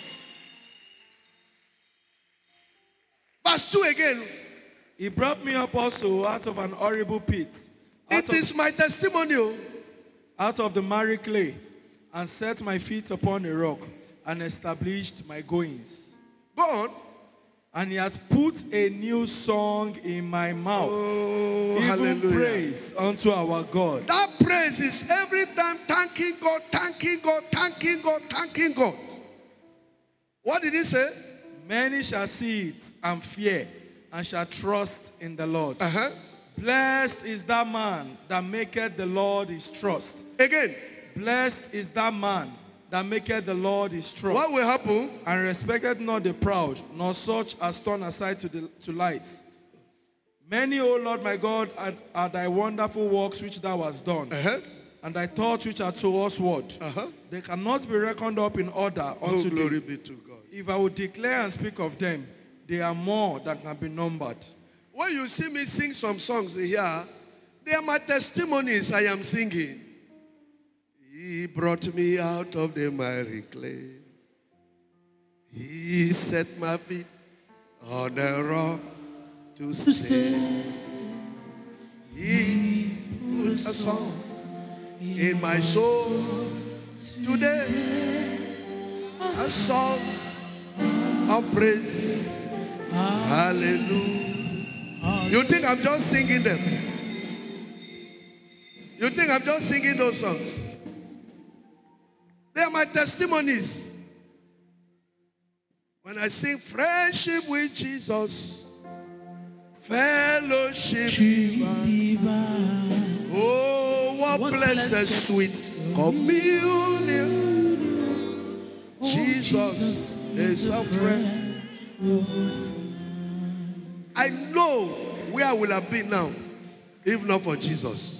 Verse two again. He brought me up also out of an horrible pit, out It of, is my testimony. out of the merry clay, and set my feet upon a rock and established my goings. Go on. And he hath put a new song in my mouth, Oh, even hallelujah. praise unto our God. That praise is every time thanking God, thanking God, thanking God, thanking God. What did he say? Many shall see it and fear, and shall trust in the Lord. Uh-huh. Blessed is that man that maketh the Lord his trust. Again, Blessed is that man that maketh the Lord his trust. what will happen? And respecteth not the proud, nor such as turn aside to, the, to lies. Many, O Lord my God, are, are thy wonderful works which thou hast done, Uh-huh. and thy thoughts which are to us word. Uh-huh. They cannot be reckoned up in order Oh, unto glory thee. be to God. If I would declare and speak of them, they are more than can be numbered. When you see me sing some songs here, they are my testimonies I am singing. He brought me out of the miry clay. He set my feet on a rock to stay. He put a song in my soul today. A song of praise. Hallelujah. You think I'm just singing them? You think I'm just singing those songs? They are my testimonies. When I sing friendship with Jesus, fellowship divine. Oh, what, what blessed, blessed sweet communion. Jesus is a friend. I know where I would have been now if not for Jesus.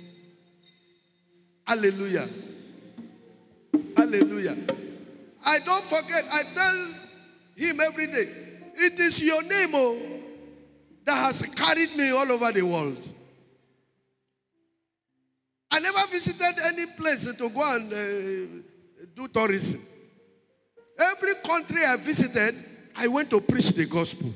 Hallelujah. Hallelujah. I don't forget, I tell him every day, it is your name, oh, that has carried me all over the world. I never visited any place to go and uh, do tourism. Every country I visited, I went to preach the gospel.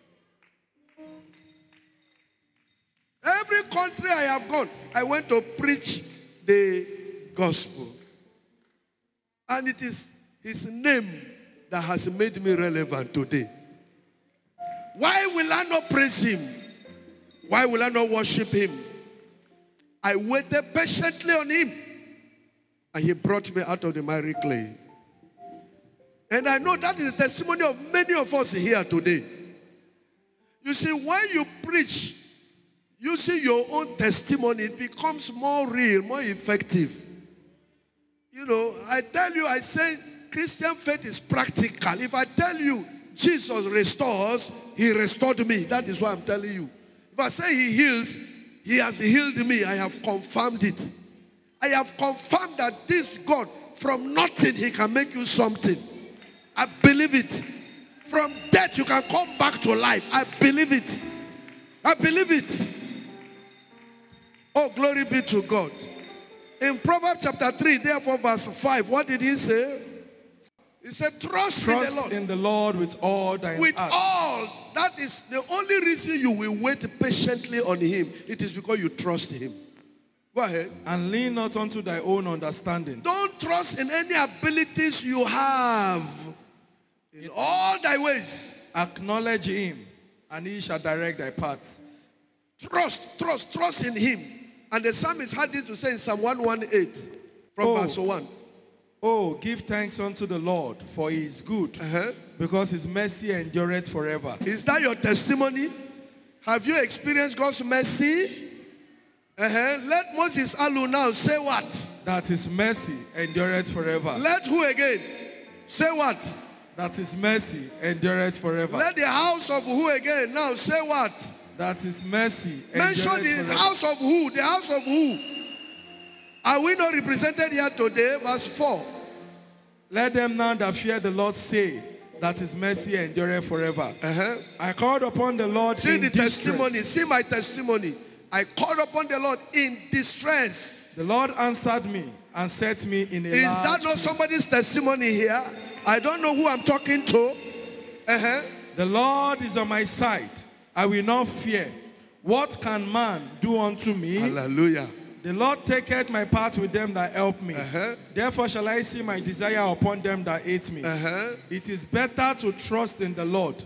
Every country I have gone, I went to preach the gospel. And it is his name that has made me relevant today. Why will I not praise him? Why will I not worship him? I waited patiently on him, and he brought me out of the miry clay. And I know that is the testimony of many of us here today. You see, when you preach, you see your own testimony, it becomes more real, more effective. You know, I tell you, I say Christian faith is practical. If I tell you Jesus restores, he restored me. That is what I'm telling you. If I say he heals, he has healed me. I have confirmed it. I have confirmed that this God, from nothing, he can make you something. I believe it. From death, you can come back to life. I believe it. I believe it. Oh, glory be to God. In Proverbs chapter three, therefore, verse five, what did he say? He said, trust, Trust in the Lord. in the Lord with all thine With heart. all. That is the only reason you will wait patiently on him. It is because you trust him. Go ahead. And lean not unto thy own understanding. Don't trust in any abilities you have. In all thy ways. Acknowledge him, and he shall direct thy paths. Trust, trust, trust in him. And the psalmist had this to say in Psalm one eighteen from Oh. verse one. Oh, give thanks unto the Lord, for he is good, Uh-huh. because his mercy endureth forever. Is that your testimony? Have you experienced God's mercy? Uh-huh. Let Moses Alu now say what? That his mercy endureth forever. Let who again? Say what? That his mercy endureth forever. Let the house of who again now say what? That his mercy Mention endureth the forever. house of who? The house of who? Are we not represented here today? Verse four. Let them now that fear the Lord say that his mercy endureth forever. Uh-huh. I called upon the Lord See in the distress. testimony. See my testimony. I called upon the Lord in distress. The Lord answered me and set me in a Is large that not place. somebody's testimony here? I don't know who I'm talking to. Uh-huh. The Lord is on my side. I will not fear. What can man do unto me? Hallelujah. The Lord taketh my part with them that help me. Uh-huh. Therefore shall I see my desire upon them that hate me. Uh-huh. It is better to trust in the Lord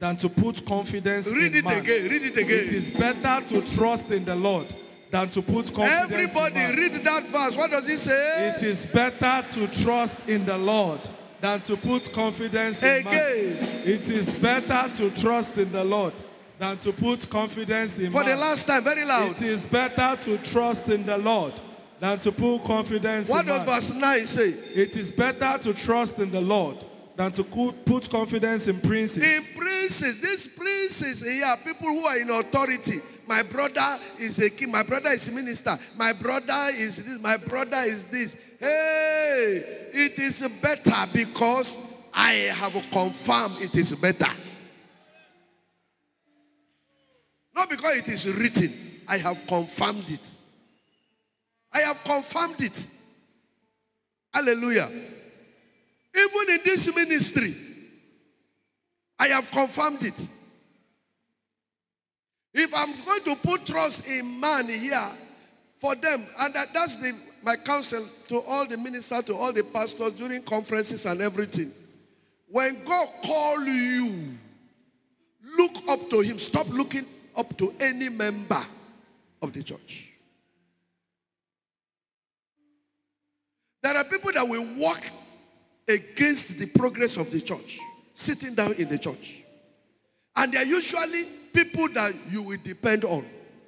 than to put confidence Read in it man. again. Read it again. It is better to trust in the Lord than to put confidence Everybody in man. read that verse. What does it say? It is better to trust in the Lord than to put confidence in man. Again. It is better to trust in the Lord than to put confidence in For man. the last time, very loud. It is better to trust in the Lord than to put confidence What in does man. verse nine say? It is better to trust in the Lord than to co- put confidence in princes. In princes, these princes here, people who are in authority. My brother is a king. My brother is a minister. My brother is this. My brother is this. Hey, it is better because I have confirmed it is better. Not because it is written. I have confirmed it. I have confirmed it. Hallelujah. Even in this ministry, I have confirmed it. If I'm going to put trust in man here for them, and that, that's the, my counsel to all the ministers, to all the pastors during conferences and everything. When God calls you, look up to him. Stop looking up to any member of the church. There are people that will walk against the progress of the church, sitting down in the church. And they are usually people that you will depend on.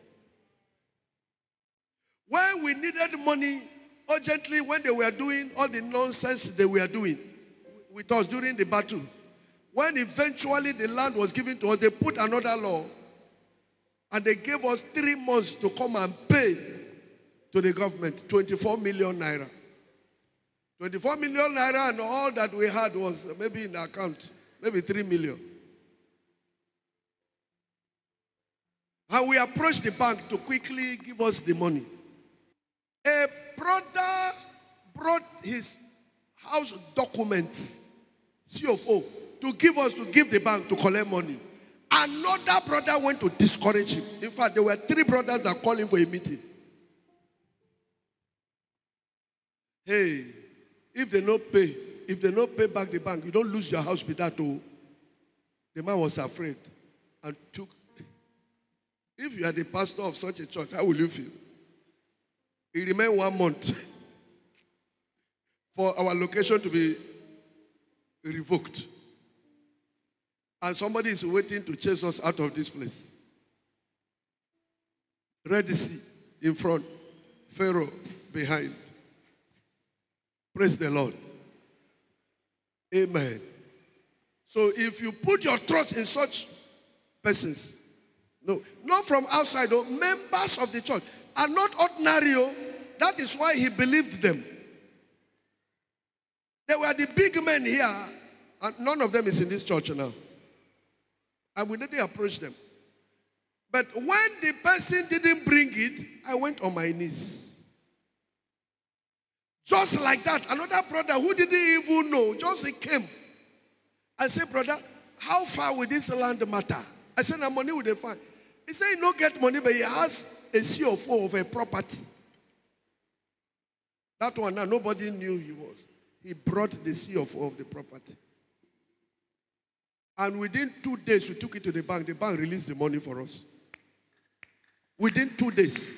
When we needed money urgently, when they were doing all the nonsense they were doing with us during the battle, when eventually the land was given to us, they put another law and they gave us three months to come and pay to the government twenty-four million naira. twenty-four million naira, and all that we had was maybe in the account, maybe three million. And we approached the bank to quickly give us the money. A brother brought his house documents, C F O, to give us, to give the bank to collect money. Another brother went to discourage him. In fact, there were three brothers that called him for a meeting. Hey, if they don't pay, if they don't pay back the bank, you don't lose your house with that too. The man was afraid and took. If you are the pastor of such a church, how will you feel? It remained one month for our location to be revoked. And somebody is waiting to chase us out of this place. Red Sea in front, Pharaoh behind. Praise the Lord. Amen. So if you put your trust in such persons, no, not from outside, though, members of the church are not ordinary. That is why he believed them. They were the big men here, and none of them is in this church now. And we didn't approach them. But when the person didn't bring it, I went on my knees. Just like that, another brother who didn't even know, just he came. I said, brother, how far will this land matter? I said, the money will they find? He said, he don't get money, but he has a C F O of a property. That one now, nobody knew he was. He brought the C F O of the property. And within two days, we took it to the bank. The bank released the money for us. Within two days.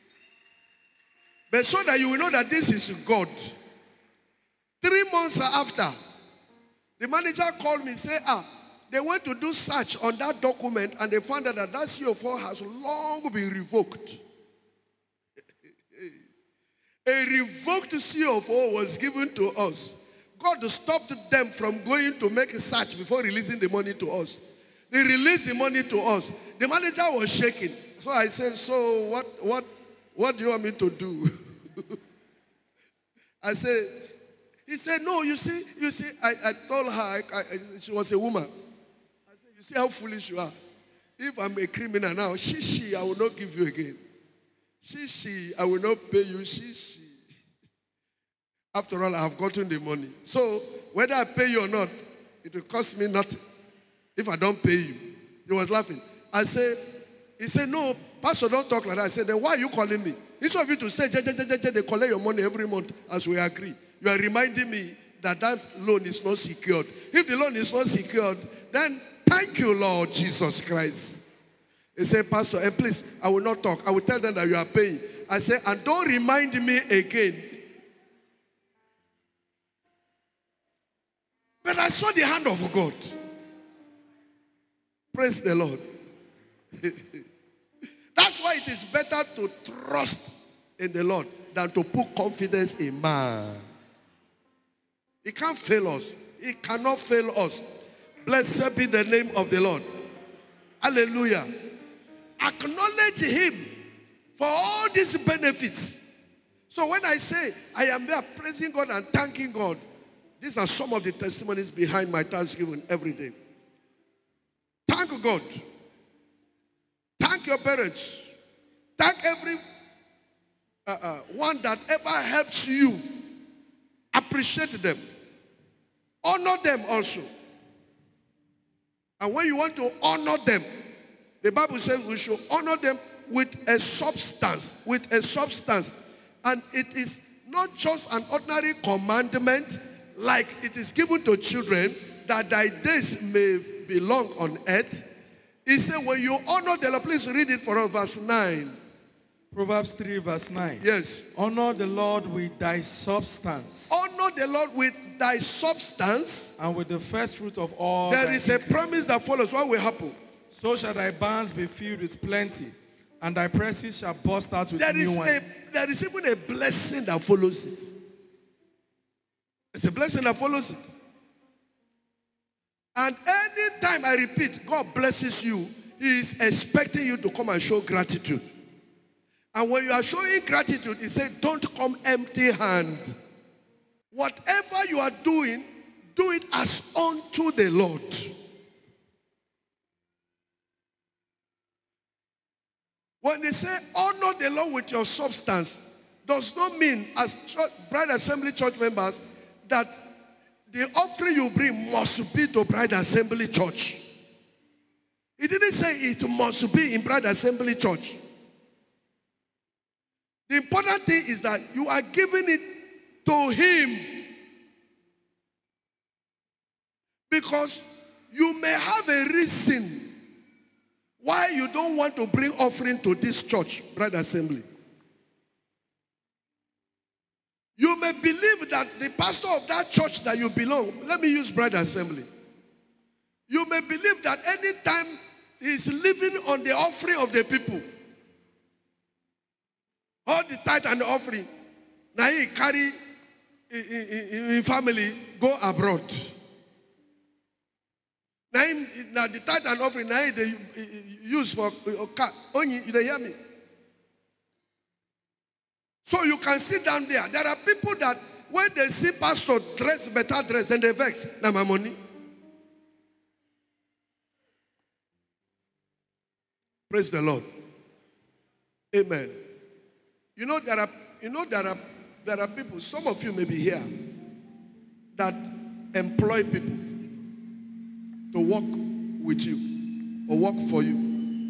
But so that you will know that this is God. Three months after, the manager called me and said, ah, they went to do search on that document and they found out that that C F O has long been revoked. A revoked C F O was given to us. God stopped them from going to make a search before releasing the money to us. They released the money to us. The manager was shaking. So I said, so what, what, what do you want me to do? I said, he said, no, you see, you see, I, I told her, I, I, she was a woman. I said, you see how foolish you are. If I'm a criminal now, she, she, I will not give you again. She, she, I will not pay you, she, she. After all, I have gotten the money. So, whether I pay you or not, it will cost me nothing if I don't pay you. He was laughing. I said, he said, no, Pastor, don't talk like that. I said, then why are you calling me? Instead of you to say, je, je, je, je, they collect your money every month as we agree. You are reminding me, that that loan is not secured. If the loan is not secured, then thank you, Lord Jesus Christ. He said, Pastor, hey, please, I will not talk. I will tell them that you are paying. I said, and don't remind me again. But I saw the hand of God. Praise the Lord. That's why it is better to trust in the Lord than to put confidence in man. He can't fail us. He cannot fail us. Blessed be the name of the Lord. Hallelujah. Acknowledge him for all these benefits. So when I say I am there praising God and thanking God, these are some of the testimonies behind my thanksgiving every day. Thank God. Thank your parents. Thank every uh, uh, one that ever helps you. Appreciate them. Honor them also. And when you want to honor them, the Bible says we should honor them with a substance. With a substance. And it is not just an ordinary commandment like it is given to children that thy days may be long on earth. He said when you honor the Lord, please read it for us, verse nine. Proverbs three verse nine. Yes. Honor the Lord with thy substance. Honor the Lord with thy substance. And with the first fruit of all. There is a promise that follows. What will happen? So shall thy barns be filled with plenty, and thy presses shall burst out with There new is wine. a there is even a blessing that follows it. It's a blessing that follows it. And anytime I repeat, God blesses you, He is expecting you to come and show gratitude. And when you are showing gratitude, He said, don't come empty-handed. Whatever you are doing, do it as unto the Lord. When they say honor the Lord with your substance, does not mean as church, Bride Assembly church members that the offering you bring must be to Bride Assembly Church. He didn't say it must be in Bride Assembly Church. The important thing is that you are giving it to Him. Because you may have a reason why you don't want to bring offering to this church, Bride Assembly. You may believe that the pastor of that church that you belong, let me use Bride Assembly. You may believe that anytime he's living on the offering of the people, all the tithe and the offering, now he carry in family, go abroad. Now, now the tithe and offering, now they use for car. Only, you hear me? So you can sit down there. There are people that when they see pastor dress better dress, and they vex. Now my money. Praise the Lord. Amen. You know there are you know there are there are people, some of you may be here, that employ people to work with you or work for you.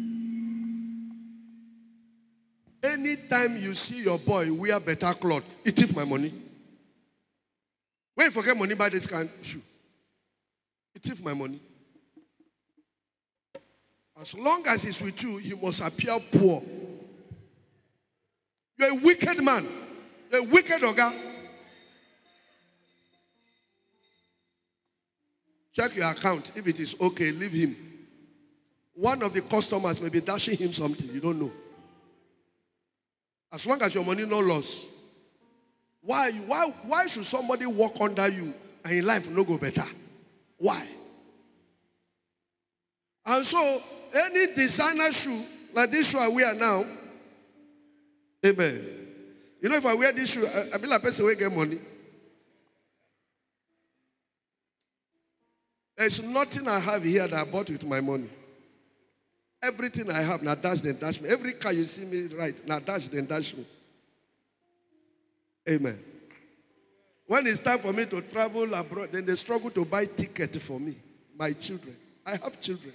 Anytime you see your boy wear better clothes, he thief my money. When you forget money, buy this kind of shoe. He thief my money. As long as he's with you, he must appear poor. You're a wicked man. You're a wicked ogre. Check your account. If it is okay, leave him. One of the customers may be dashing him something. You don't know. As long as your money no loss. Why, why, why should somebody work under you and in life no go better? Why? And so, any designer shoe, like this shoe I wear now, amen. You know, if I wear this shoe, I, I be like a person who get money. There's nothing I have here that I bought with my money. Everything I have, now dash then dash me. Every car you see me ride, now dash then dash me. Amen. When it's time for me to travel abroad, then they struggle to buy ticket for me, my children. I have children.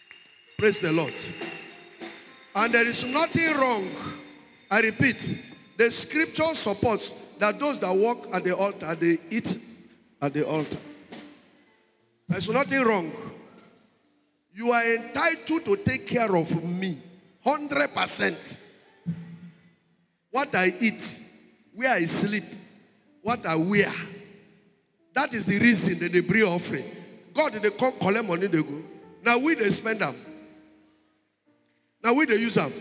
Praise the Lord. And there is nothing wrong, I repeat, the scripture supports that those that walk at the altar, they eat at the altar. There's nothing wrong. You are entitled to take care of me. one hundred percent. What I eat, where I sleep, what I wear. That is the reason that they bring offering. God, they come collect money, they go. Now we they spend them. Now we they use them.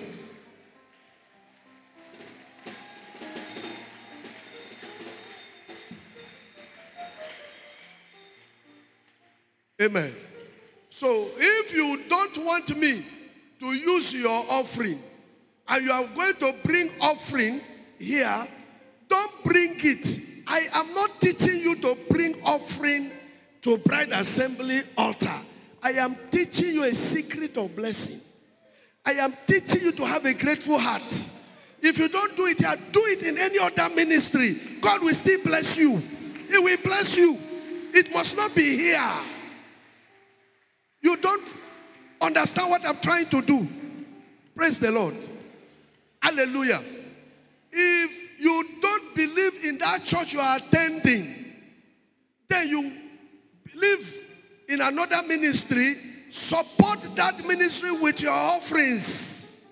Amen. So if you don't want me to use your offering and you are going to bring offering here, don't bring it. I am not teaching you to bring offering to Bride Assembly altar. I am teaching you a secret of blessing. I am teaching you to have a grateful heart. If you don't do it here, do it in any other ministry. God will still bless you. He will bless you. It must not be here. You don't understand what I'm trying to do. Praise the Lord. Hallelujah. If you don't believe in that church you are attending, then you believe in another ministry, support that ministry with your offerings.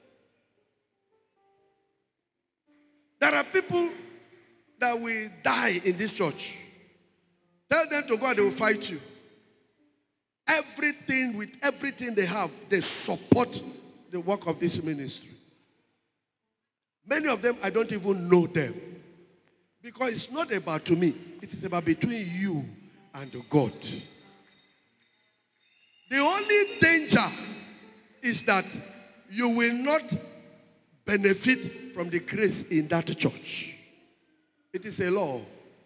There are people that will die in this church. Tell them to go and they will fight you. Everything, with everything they have, they support the work of this ministry. Many of them, I don't even know them. Because it's not about to me. It is about between you and God. The only danger is that you will not benefit from the grace in that church. It is a law.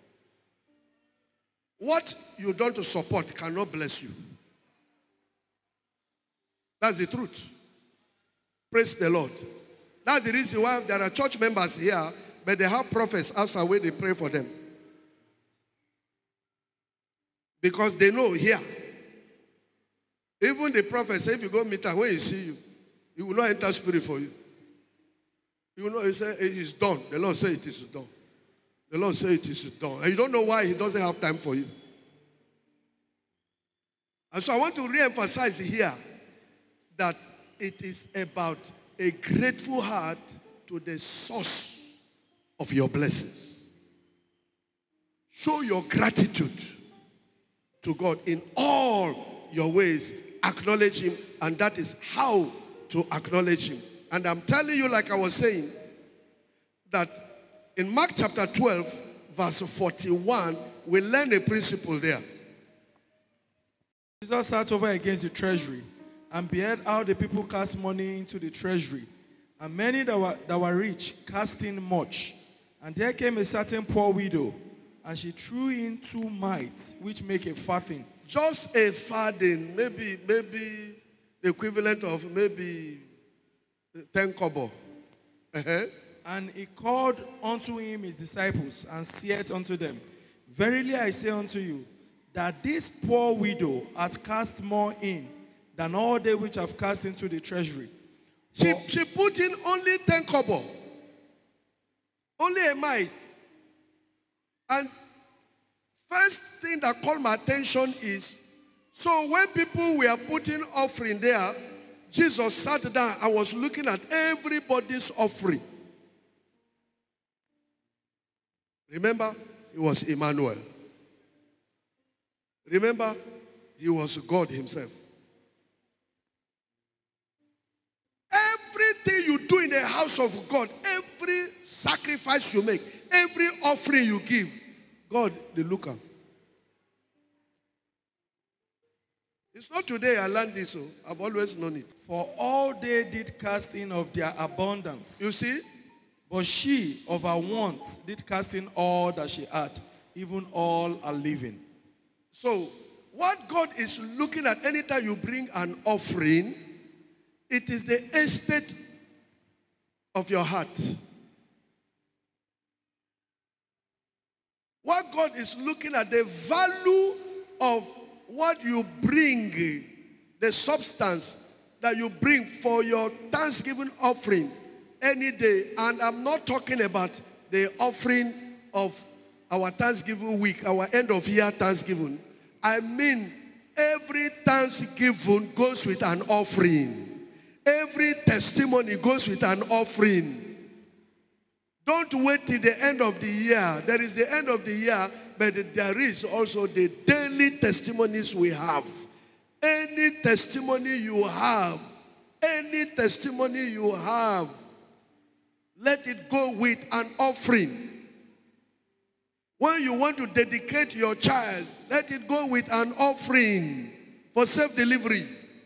What you don't support cannot bless you. That's the truth. Praise the Lord. That's the reason why there are church members here, but they have prophets outside where they pray for them. Because they know here. Even the prophet say, if you go meet her, when he see you, he will not enter spirit for you. He will not, he say, it is done. The Lord say it is done. The Lord say it is done. And you don't know why he doesn't have time for you. And so I want to re-emphasize here that it is about a grateful heart to the source of your blessings. Show your gratitude to God in all your ways. Acknowledge him, and that is how to acknowledge him. And I'm telling you, like I was saying, that in Mark chapter twelve, verse forty-one, we learn a principle there. Jesus sat over against the treasury and beheld how the people cast money into the treasury. And many that were, that were rich cast in much. And there came a certain poor widow, and she threw in two mites, which make a farthing. Just a farthing, maybe, maybe the equivalent of maybe ten kobo. Uh-huh. And he called unto him his disciples, and said unto them, Verily I say unto you, that this poor widow hath cast more in than all they which have cast into the treasury. She, she put in only ten kobo. Only a mite. And first thing that called my attention is, so when people were putting offering there, Jesus sat down and was looking at everybody's offering. Remember, he was Emmanuel. Remember, he was God himself. Everything you do in the house of God, every sacrifice you make, every offering you give, God, they look up. It's not today I learned this, so I've always known it. For all they did cast in of their abundance. You see? But she of her want did cast in all that she had, even all her living. So, what God is looking at anytime you bring an offering, it is the estate of your heart. What God is looking at, the value of what you bring, the substance that you bring for your Thanksgiving offering, any day. And I'm not talking about the offering of our Thanksgiving week, our end of year Thanksgiving. I mean, every Thanksgiving goes with an offering. Every testimony goes with an offering. Don't wait till the end of the year. There is the end of the year, but there is also the daily testimonies we have. Any testimony you have, any testimony you have, let it go with an offering. When you want to dedicate your child, let it go with an offering for self-delivery.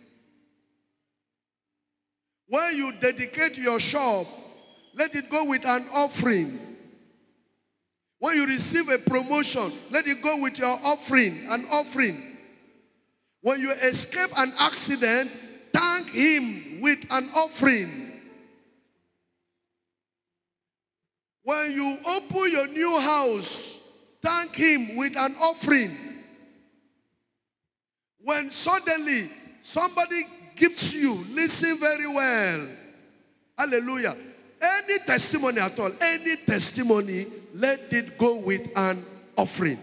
When you dedicate your shop, let it go with an offering. When you receive a promotion, let it go with your offering, an offering. When you escape an accident, thank him with an offering. When you open your new house, thank him with an offering. When suddenly somebody gives you, listen very well. Hallelujah. Any testimony at all, any testimony, let it go with an offering.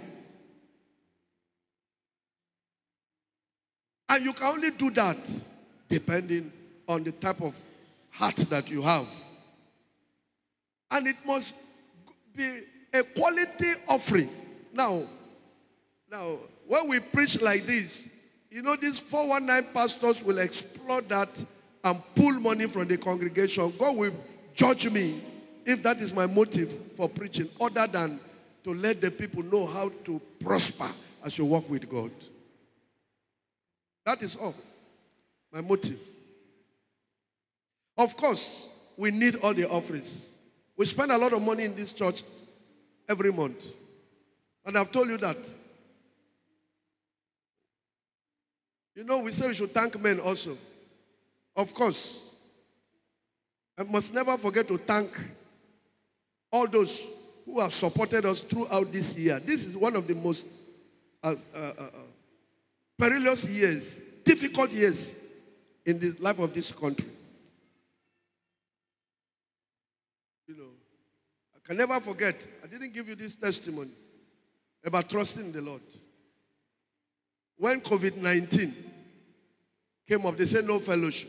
And you can only do that depending on the type of heart that you have. And it must be a quality offering. Now, now, when we preach like this, you know, these four one nine pastors will explore that and pull money from the congregation. God will judge me if that is my motive for preaching, other than to let the people know how to prosper as you walk with God. That is all. My motive. Of course, we need all the offerings. We spend a lot of money in this church every month. And I've told you that. You know, we say we should thank men also. Of course. I must never forget to thank all those who have supported us throughout this year. This is one of the most uh, uh, uh, perilous years, difficult years in the life of this country. You know, I can never forget, I didn't give you this testimony about trusting in the Lord. When COVID nineteen came up, they said no fellowship.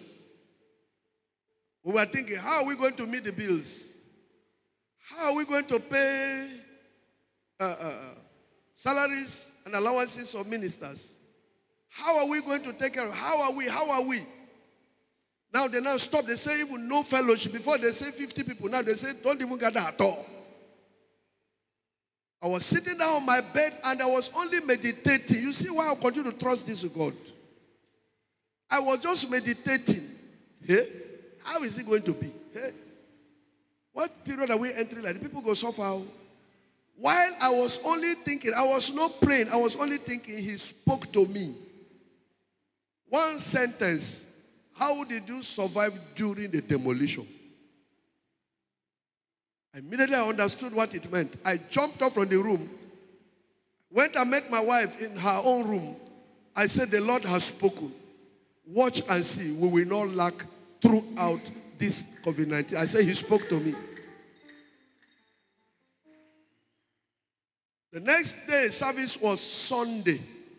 We were thinking, how are we going to meet the bills? How are we going to pay uh, uh, salaries and allowances of ministers? How are we going to take care of? How are we? How are we? Now they now stop. They say even no fellowship. Before they say fifty people. Now they say don't even gather at all. I was sitting down on my bed and I was only meditating. You see why I continue to trust this God? I was just meditating. Hey, how is it going to be? Hey, what period are we entering? Like the people go so far. While I was only thinking, I was not praying. I was only thinking. He spoke to me. One sentence. How did you survive during the demolition? Immediately I understood what it meant. I jumped off from the room, went and met my wife in her own room. I said, the Lord has spoken. Watch and see. We will not lack throughout this COVID nineteen. I said, he spoke to me. The next day, service was Sunday.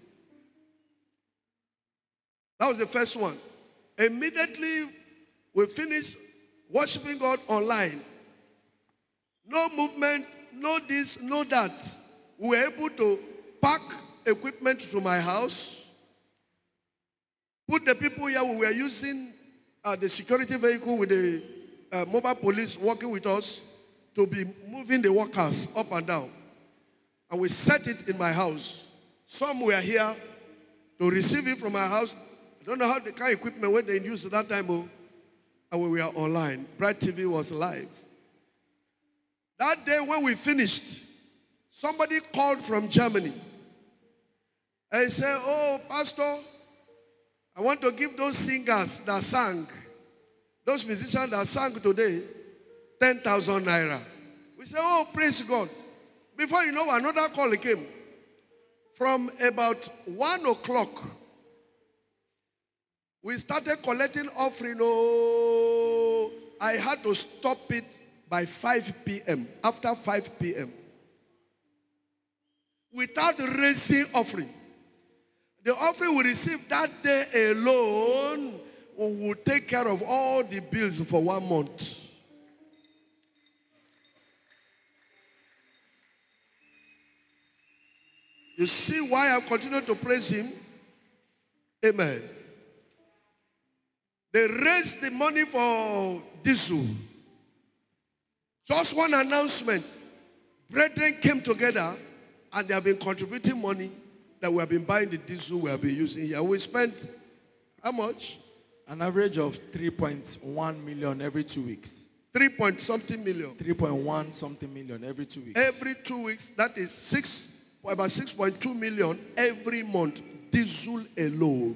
That was the first one. Immediately, we finished worshiping God online. No movement, no this, no that. We were able to pack equipment to my house, put the people here. We were using uh, the security vehicle with the uh, mobile police working with us to be moving the workers up and down. And we set it in my house. Some were here to receive it from my house. I don't know how the kind of equipment when they used at that time. Oh, and we were online. Bright T V was live. That day when we finished, somebody called from Germany. And he said, oh, Pastor, I want to give those singers that sang, those musicians that sang today, ten thousand naira. We said, oh, praise God. Before you know, another call came. From about one o'clock, we started collecting offering. Oh, I had to stop it by five p.m., after five p.m. without raising offering. The offering we receive that day alone will take care of all the bills for one month. You see why I continue to praise him? Amen. They raised the money for diesel. Just one announcement. Brethren came together and they have been contributing money that we have been buying the diesel we have been using here. We spent how much? An average of three point one million every two weeks. Three point something million. three point one something million every two weeks. Every two weeks, that is six, about six point two million every month. Diesel alone.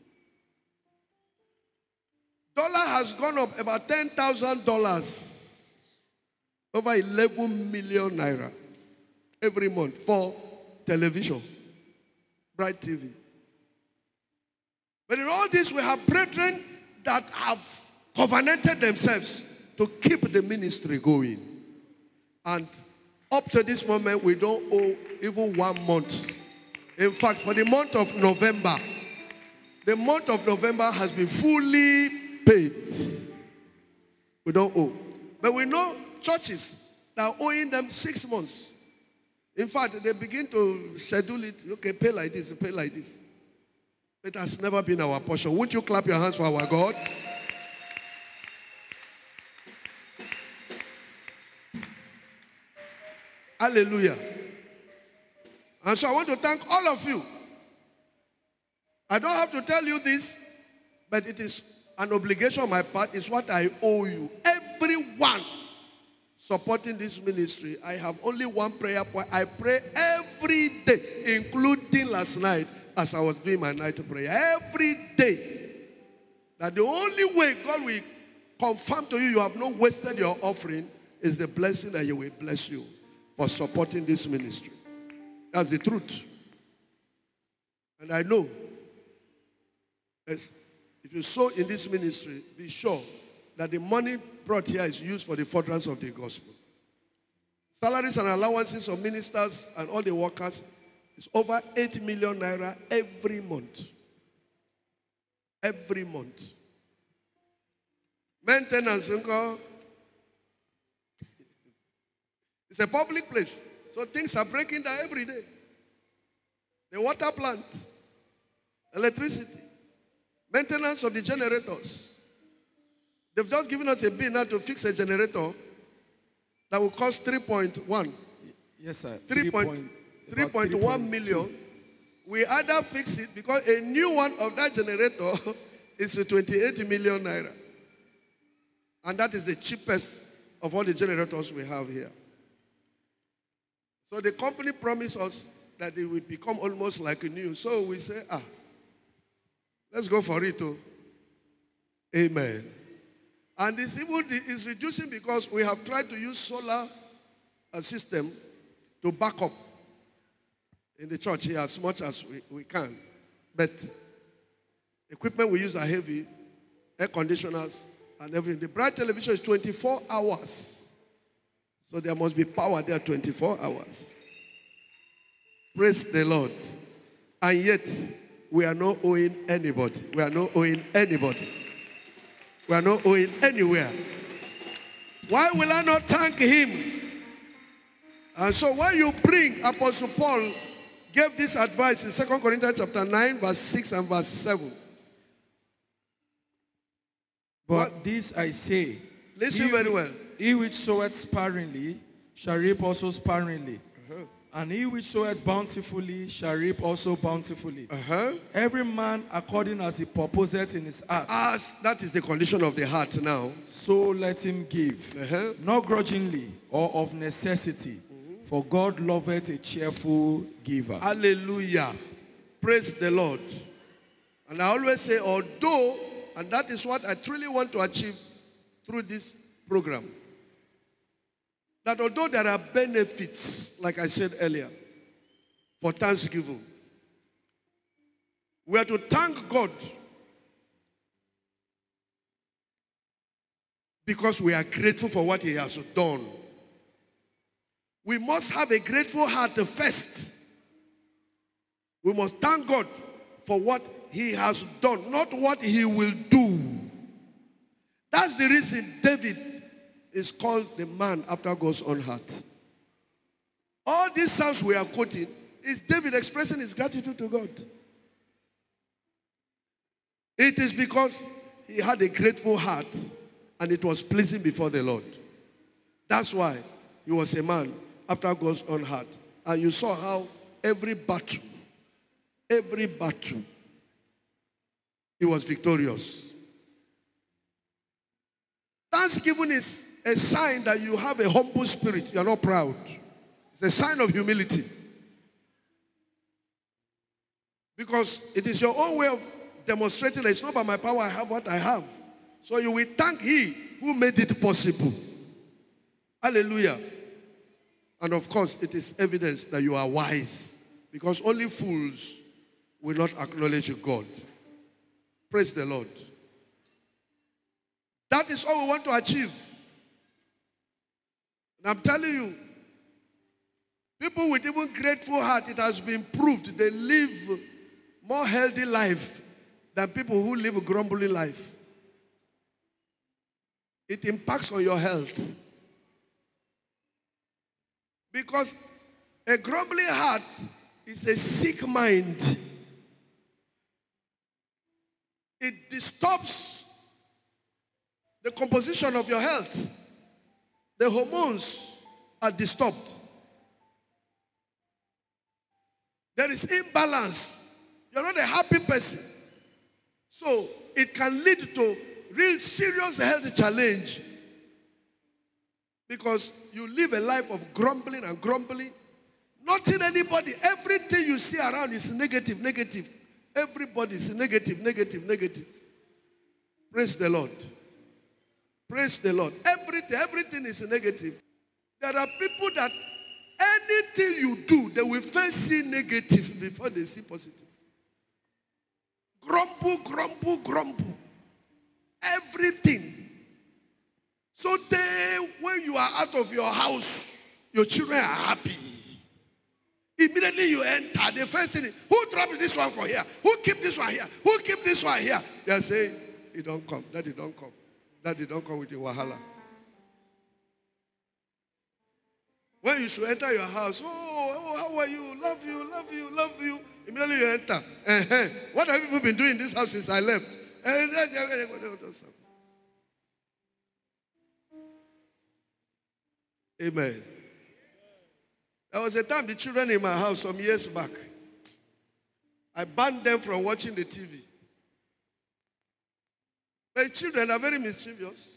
Dollar has gone up about ten thousand dollars. Over eleven million naira every month for television, Bright T V. But in all this, we have brethren that have covenanted themselves to keep the ministry going. And up to this moment, we don't owe even one month. In fact, for the month of November, the month of November has been fully paid. We don't owe. But we know churches that are owing them six months. In fact, they begin to schedule it. Okay, pay like this, pay like this. It has never been our portion. Won't you clap your hands for our God? Hallelujah. And so I want to thank all of you. I don't have to tell you this, but it is an obligation on my part. It's what I owe you. Everyone supporting this ministry, I have only one prayer point. I pray every day, including last night as I was doing my night prayer. Every day. That the only way God will confirm to you you have not wasted your offering is the blessing that He will bless you for supporting this ministry. That's the truth. And I know, as if you sow in this ministry, be sure that the money brought here is used for the furtherance of the gospel. Salaries and allowances of ministers and all the workers is over eight million naira every month. Every month. Maintenance, it's a public place. So things are breaking down every day. The water plant, electricity, maintenance of the generators. They've just given us a bill now to fix a generator that will cost three point one. Yes, sir. three point one million. We either fix it because a new one of that generator is twenty-eight million naira. And that is the cheapest of all the generators we have here. So the company promised us that it will become almost like new. So we say, ah, let's go for it too. Amen. And this even is reducing because we have tried to use solar system to back up in the church here as much as we, we can. But equipment we use are heavy, air conditioners and everything. The Bright television is twenty-four hours. So there must be power there twenty-four hours. Praise the Lord. And yet, we are not owing anybody. We are not owing anybody. We are not owing anywhere. Why will I not thank him? And so when you bring, Apostle Paul gave this advice in Second Corinthians chapter nine, verse six and verse seven. But What? this I say. Listen he, very well. He which soweth sparingly shall reap also sparingly. Uh-huh. And he which soweth bountifully shall reap also bountifully. Uh-huh. Every man according as he purposeth in his heart. As that is the condition of the heart now. So let him give. Uh-huh. Not grudgingly or of necessity. Mm-hmm. For God loveth a cheerful giver. Hallelujah. Praise the Lord. And I always say, although, and that is what I truly want to achieve through this program, that although there are benefits, like I said earlier, for Thanksgiving, we are to thank God because we are grateful for what he has done. We must have a grateful heart first. We must thank God for what he has done, not what he will do. That's the reason David is called the man after God's own heart. All these psalms we are quoting is David expressing his gratitude to God. It is because he had a grateful heart and it was pleasing before the Lord. That's why he was a man after God's own heart. And you saw how every battle, every battle, he was victorious. Thanksgiving is a sign that you have a humble spirit. You are not proud. It's a sign of humility. Because it is your own way of demonstrating that it's not by my power I have what I have. So you will thank he who made it possible. Hallelujah. And of course, it is evidence that you are wise. Because only fools will not acknowledge God. Praise the Lord. That is all we want to achieve. And I'm telling you, people with even grateful heart, it has been proved they live more healthy life than people who live a grumbling life. It impacts on your health. Because a grumbling heart is a sick mind. It disturbs the composition of your health. The hormones are disturbed. There is imbalance. You're not a happy person. So it can lead to real serious health challenge. Because you live a life of grumbling and grumbling. Not in anybody. Everything you see around is negative, negative. Everybody is negative, negative, negative. Praise the Lord. Praise the Lord. Everything, everything is negative. There are people that anything you do, they will first see negative before they see positive. Grumble, grumble, grumble. Everything. So they, when you are out of your house, your children are happy. Immediately you enter, the first thing is, who dropped this one for here? Who keep this one here? Who keep this one here? They are saying, he don't come, daddy don't come. Daddy don't come with the wahala. When you should enter your house, oh, oh, how are you? Love you, love you, love you. Immediately you enter. Uh-huh. What have people been doing in this house since I left? Amen. There was a time the children in my house some years back, I banned them from watching the T V. The children are very mischievous.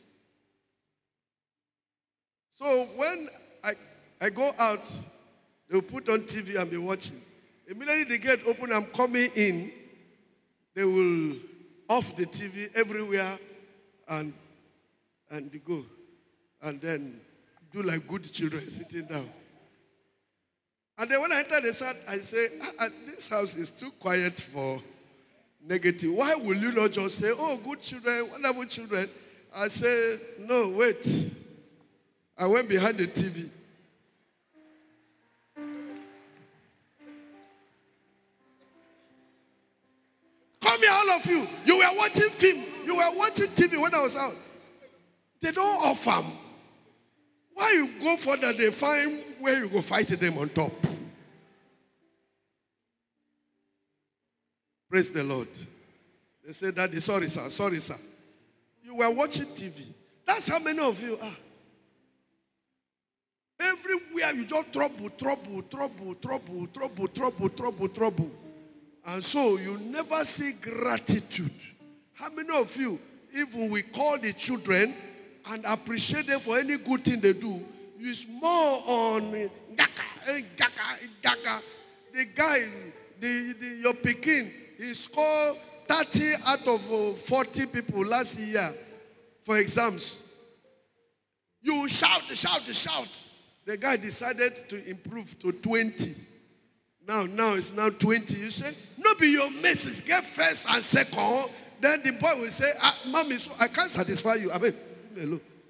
So when I, I go out, they'll put on T V and be watching. Immediately the gate open, I'm coming in, they will off the T V everywhere and, and they go. And then do like good children sitting down. And then when I enter the set, I say, ah, ah, this house is too quiet for negative. Why will you not just say, oh, good children, wonderful children? I say, no, wait. I went behind the T V. Come here, all of you. You were watching film. You were watching T V when I was out. They don't offer. Why you go further, they find where you go fight them on top. Praise the Lord. They say, Daddy, sorry, sir, sorry, sir. You were watching T V. That's how many of you are. Everywhere you just trouble, trouble, trouble, trouble, trouble, trouble, trouble, trouble. And so you never see gratitude. How many of you, even we call the children and appreciate them for any good thing they do, it's more on gaka, gaka, gaka. The guy, the, the, your Pekin, he scored thirty out of forty people last year for exams. You shout, shout, shout. The guy decided to improve to twenty. Now, now it's now twenty. You say, no be your missus, get first and second. Then the boy will say, ah, mommy, so I can't satisfy you. I mean, leave me alone.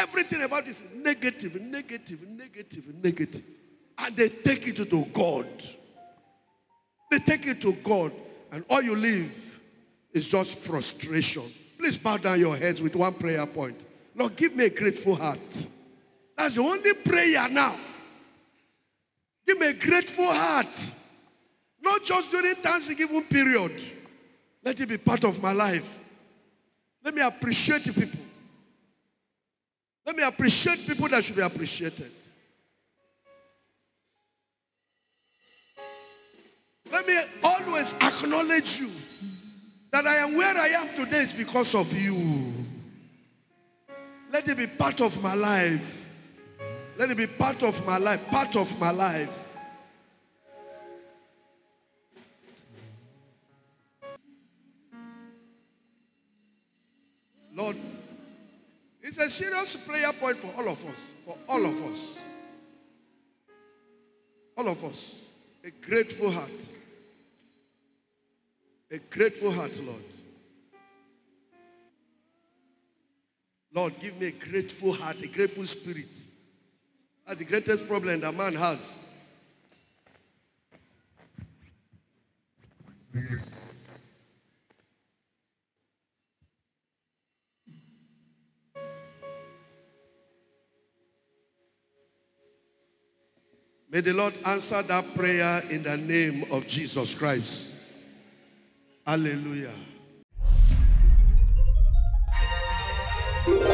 Everything about this is negative, negative, negative, negative. And they take it to God. They take it to God. And all you leave is just frustration. Please bow down your heads with one prayer point. Lord, give me a grateful heart. That's the only prayer now. Give me a grateful heart. Not just during Thanksgiving period. Let it be part of my life. Let me appreciate people. Let me appreciate people that should be appreciated. Let me always acknowledge you. That I am where I am today is because of you. Let it be part of my life. Let it be part of my life. Part of my life. Lord, it's a serious prayer point for all of us. For all of us. All of us. A grateful heart. A grateful heart, Lord. Lord, give me a grateful heart, a grateful spirit. That's the greatest problem that man has. May the Lord answer that prayer in the name of Jesus Christ. Hallelujah.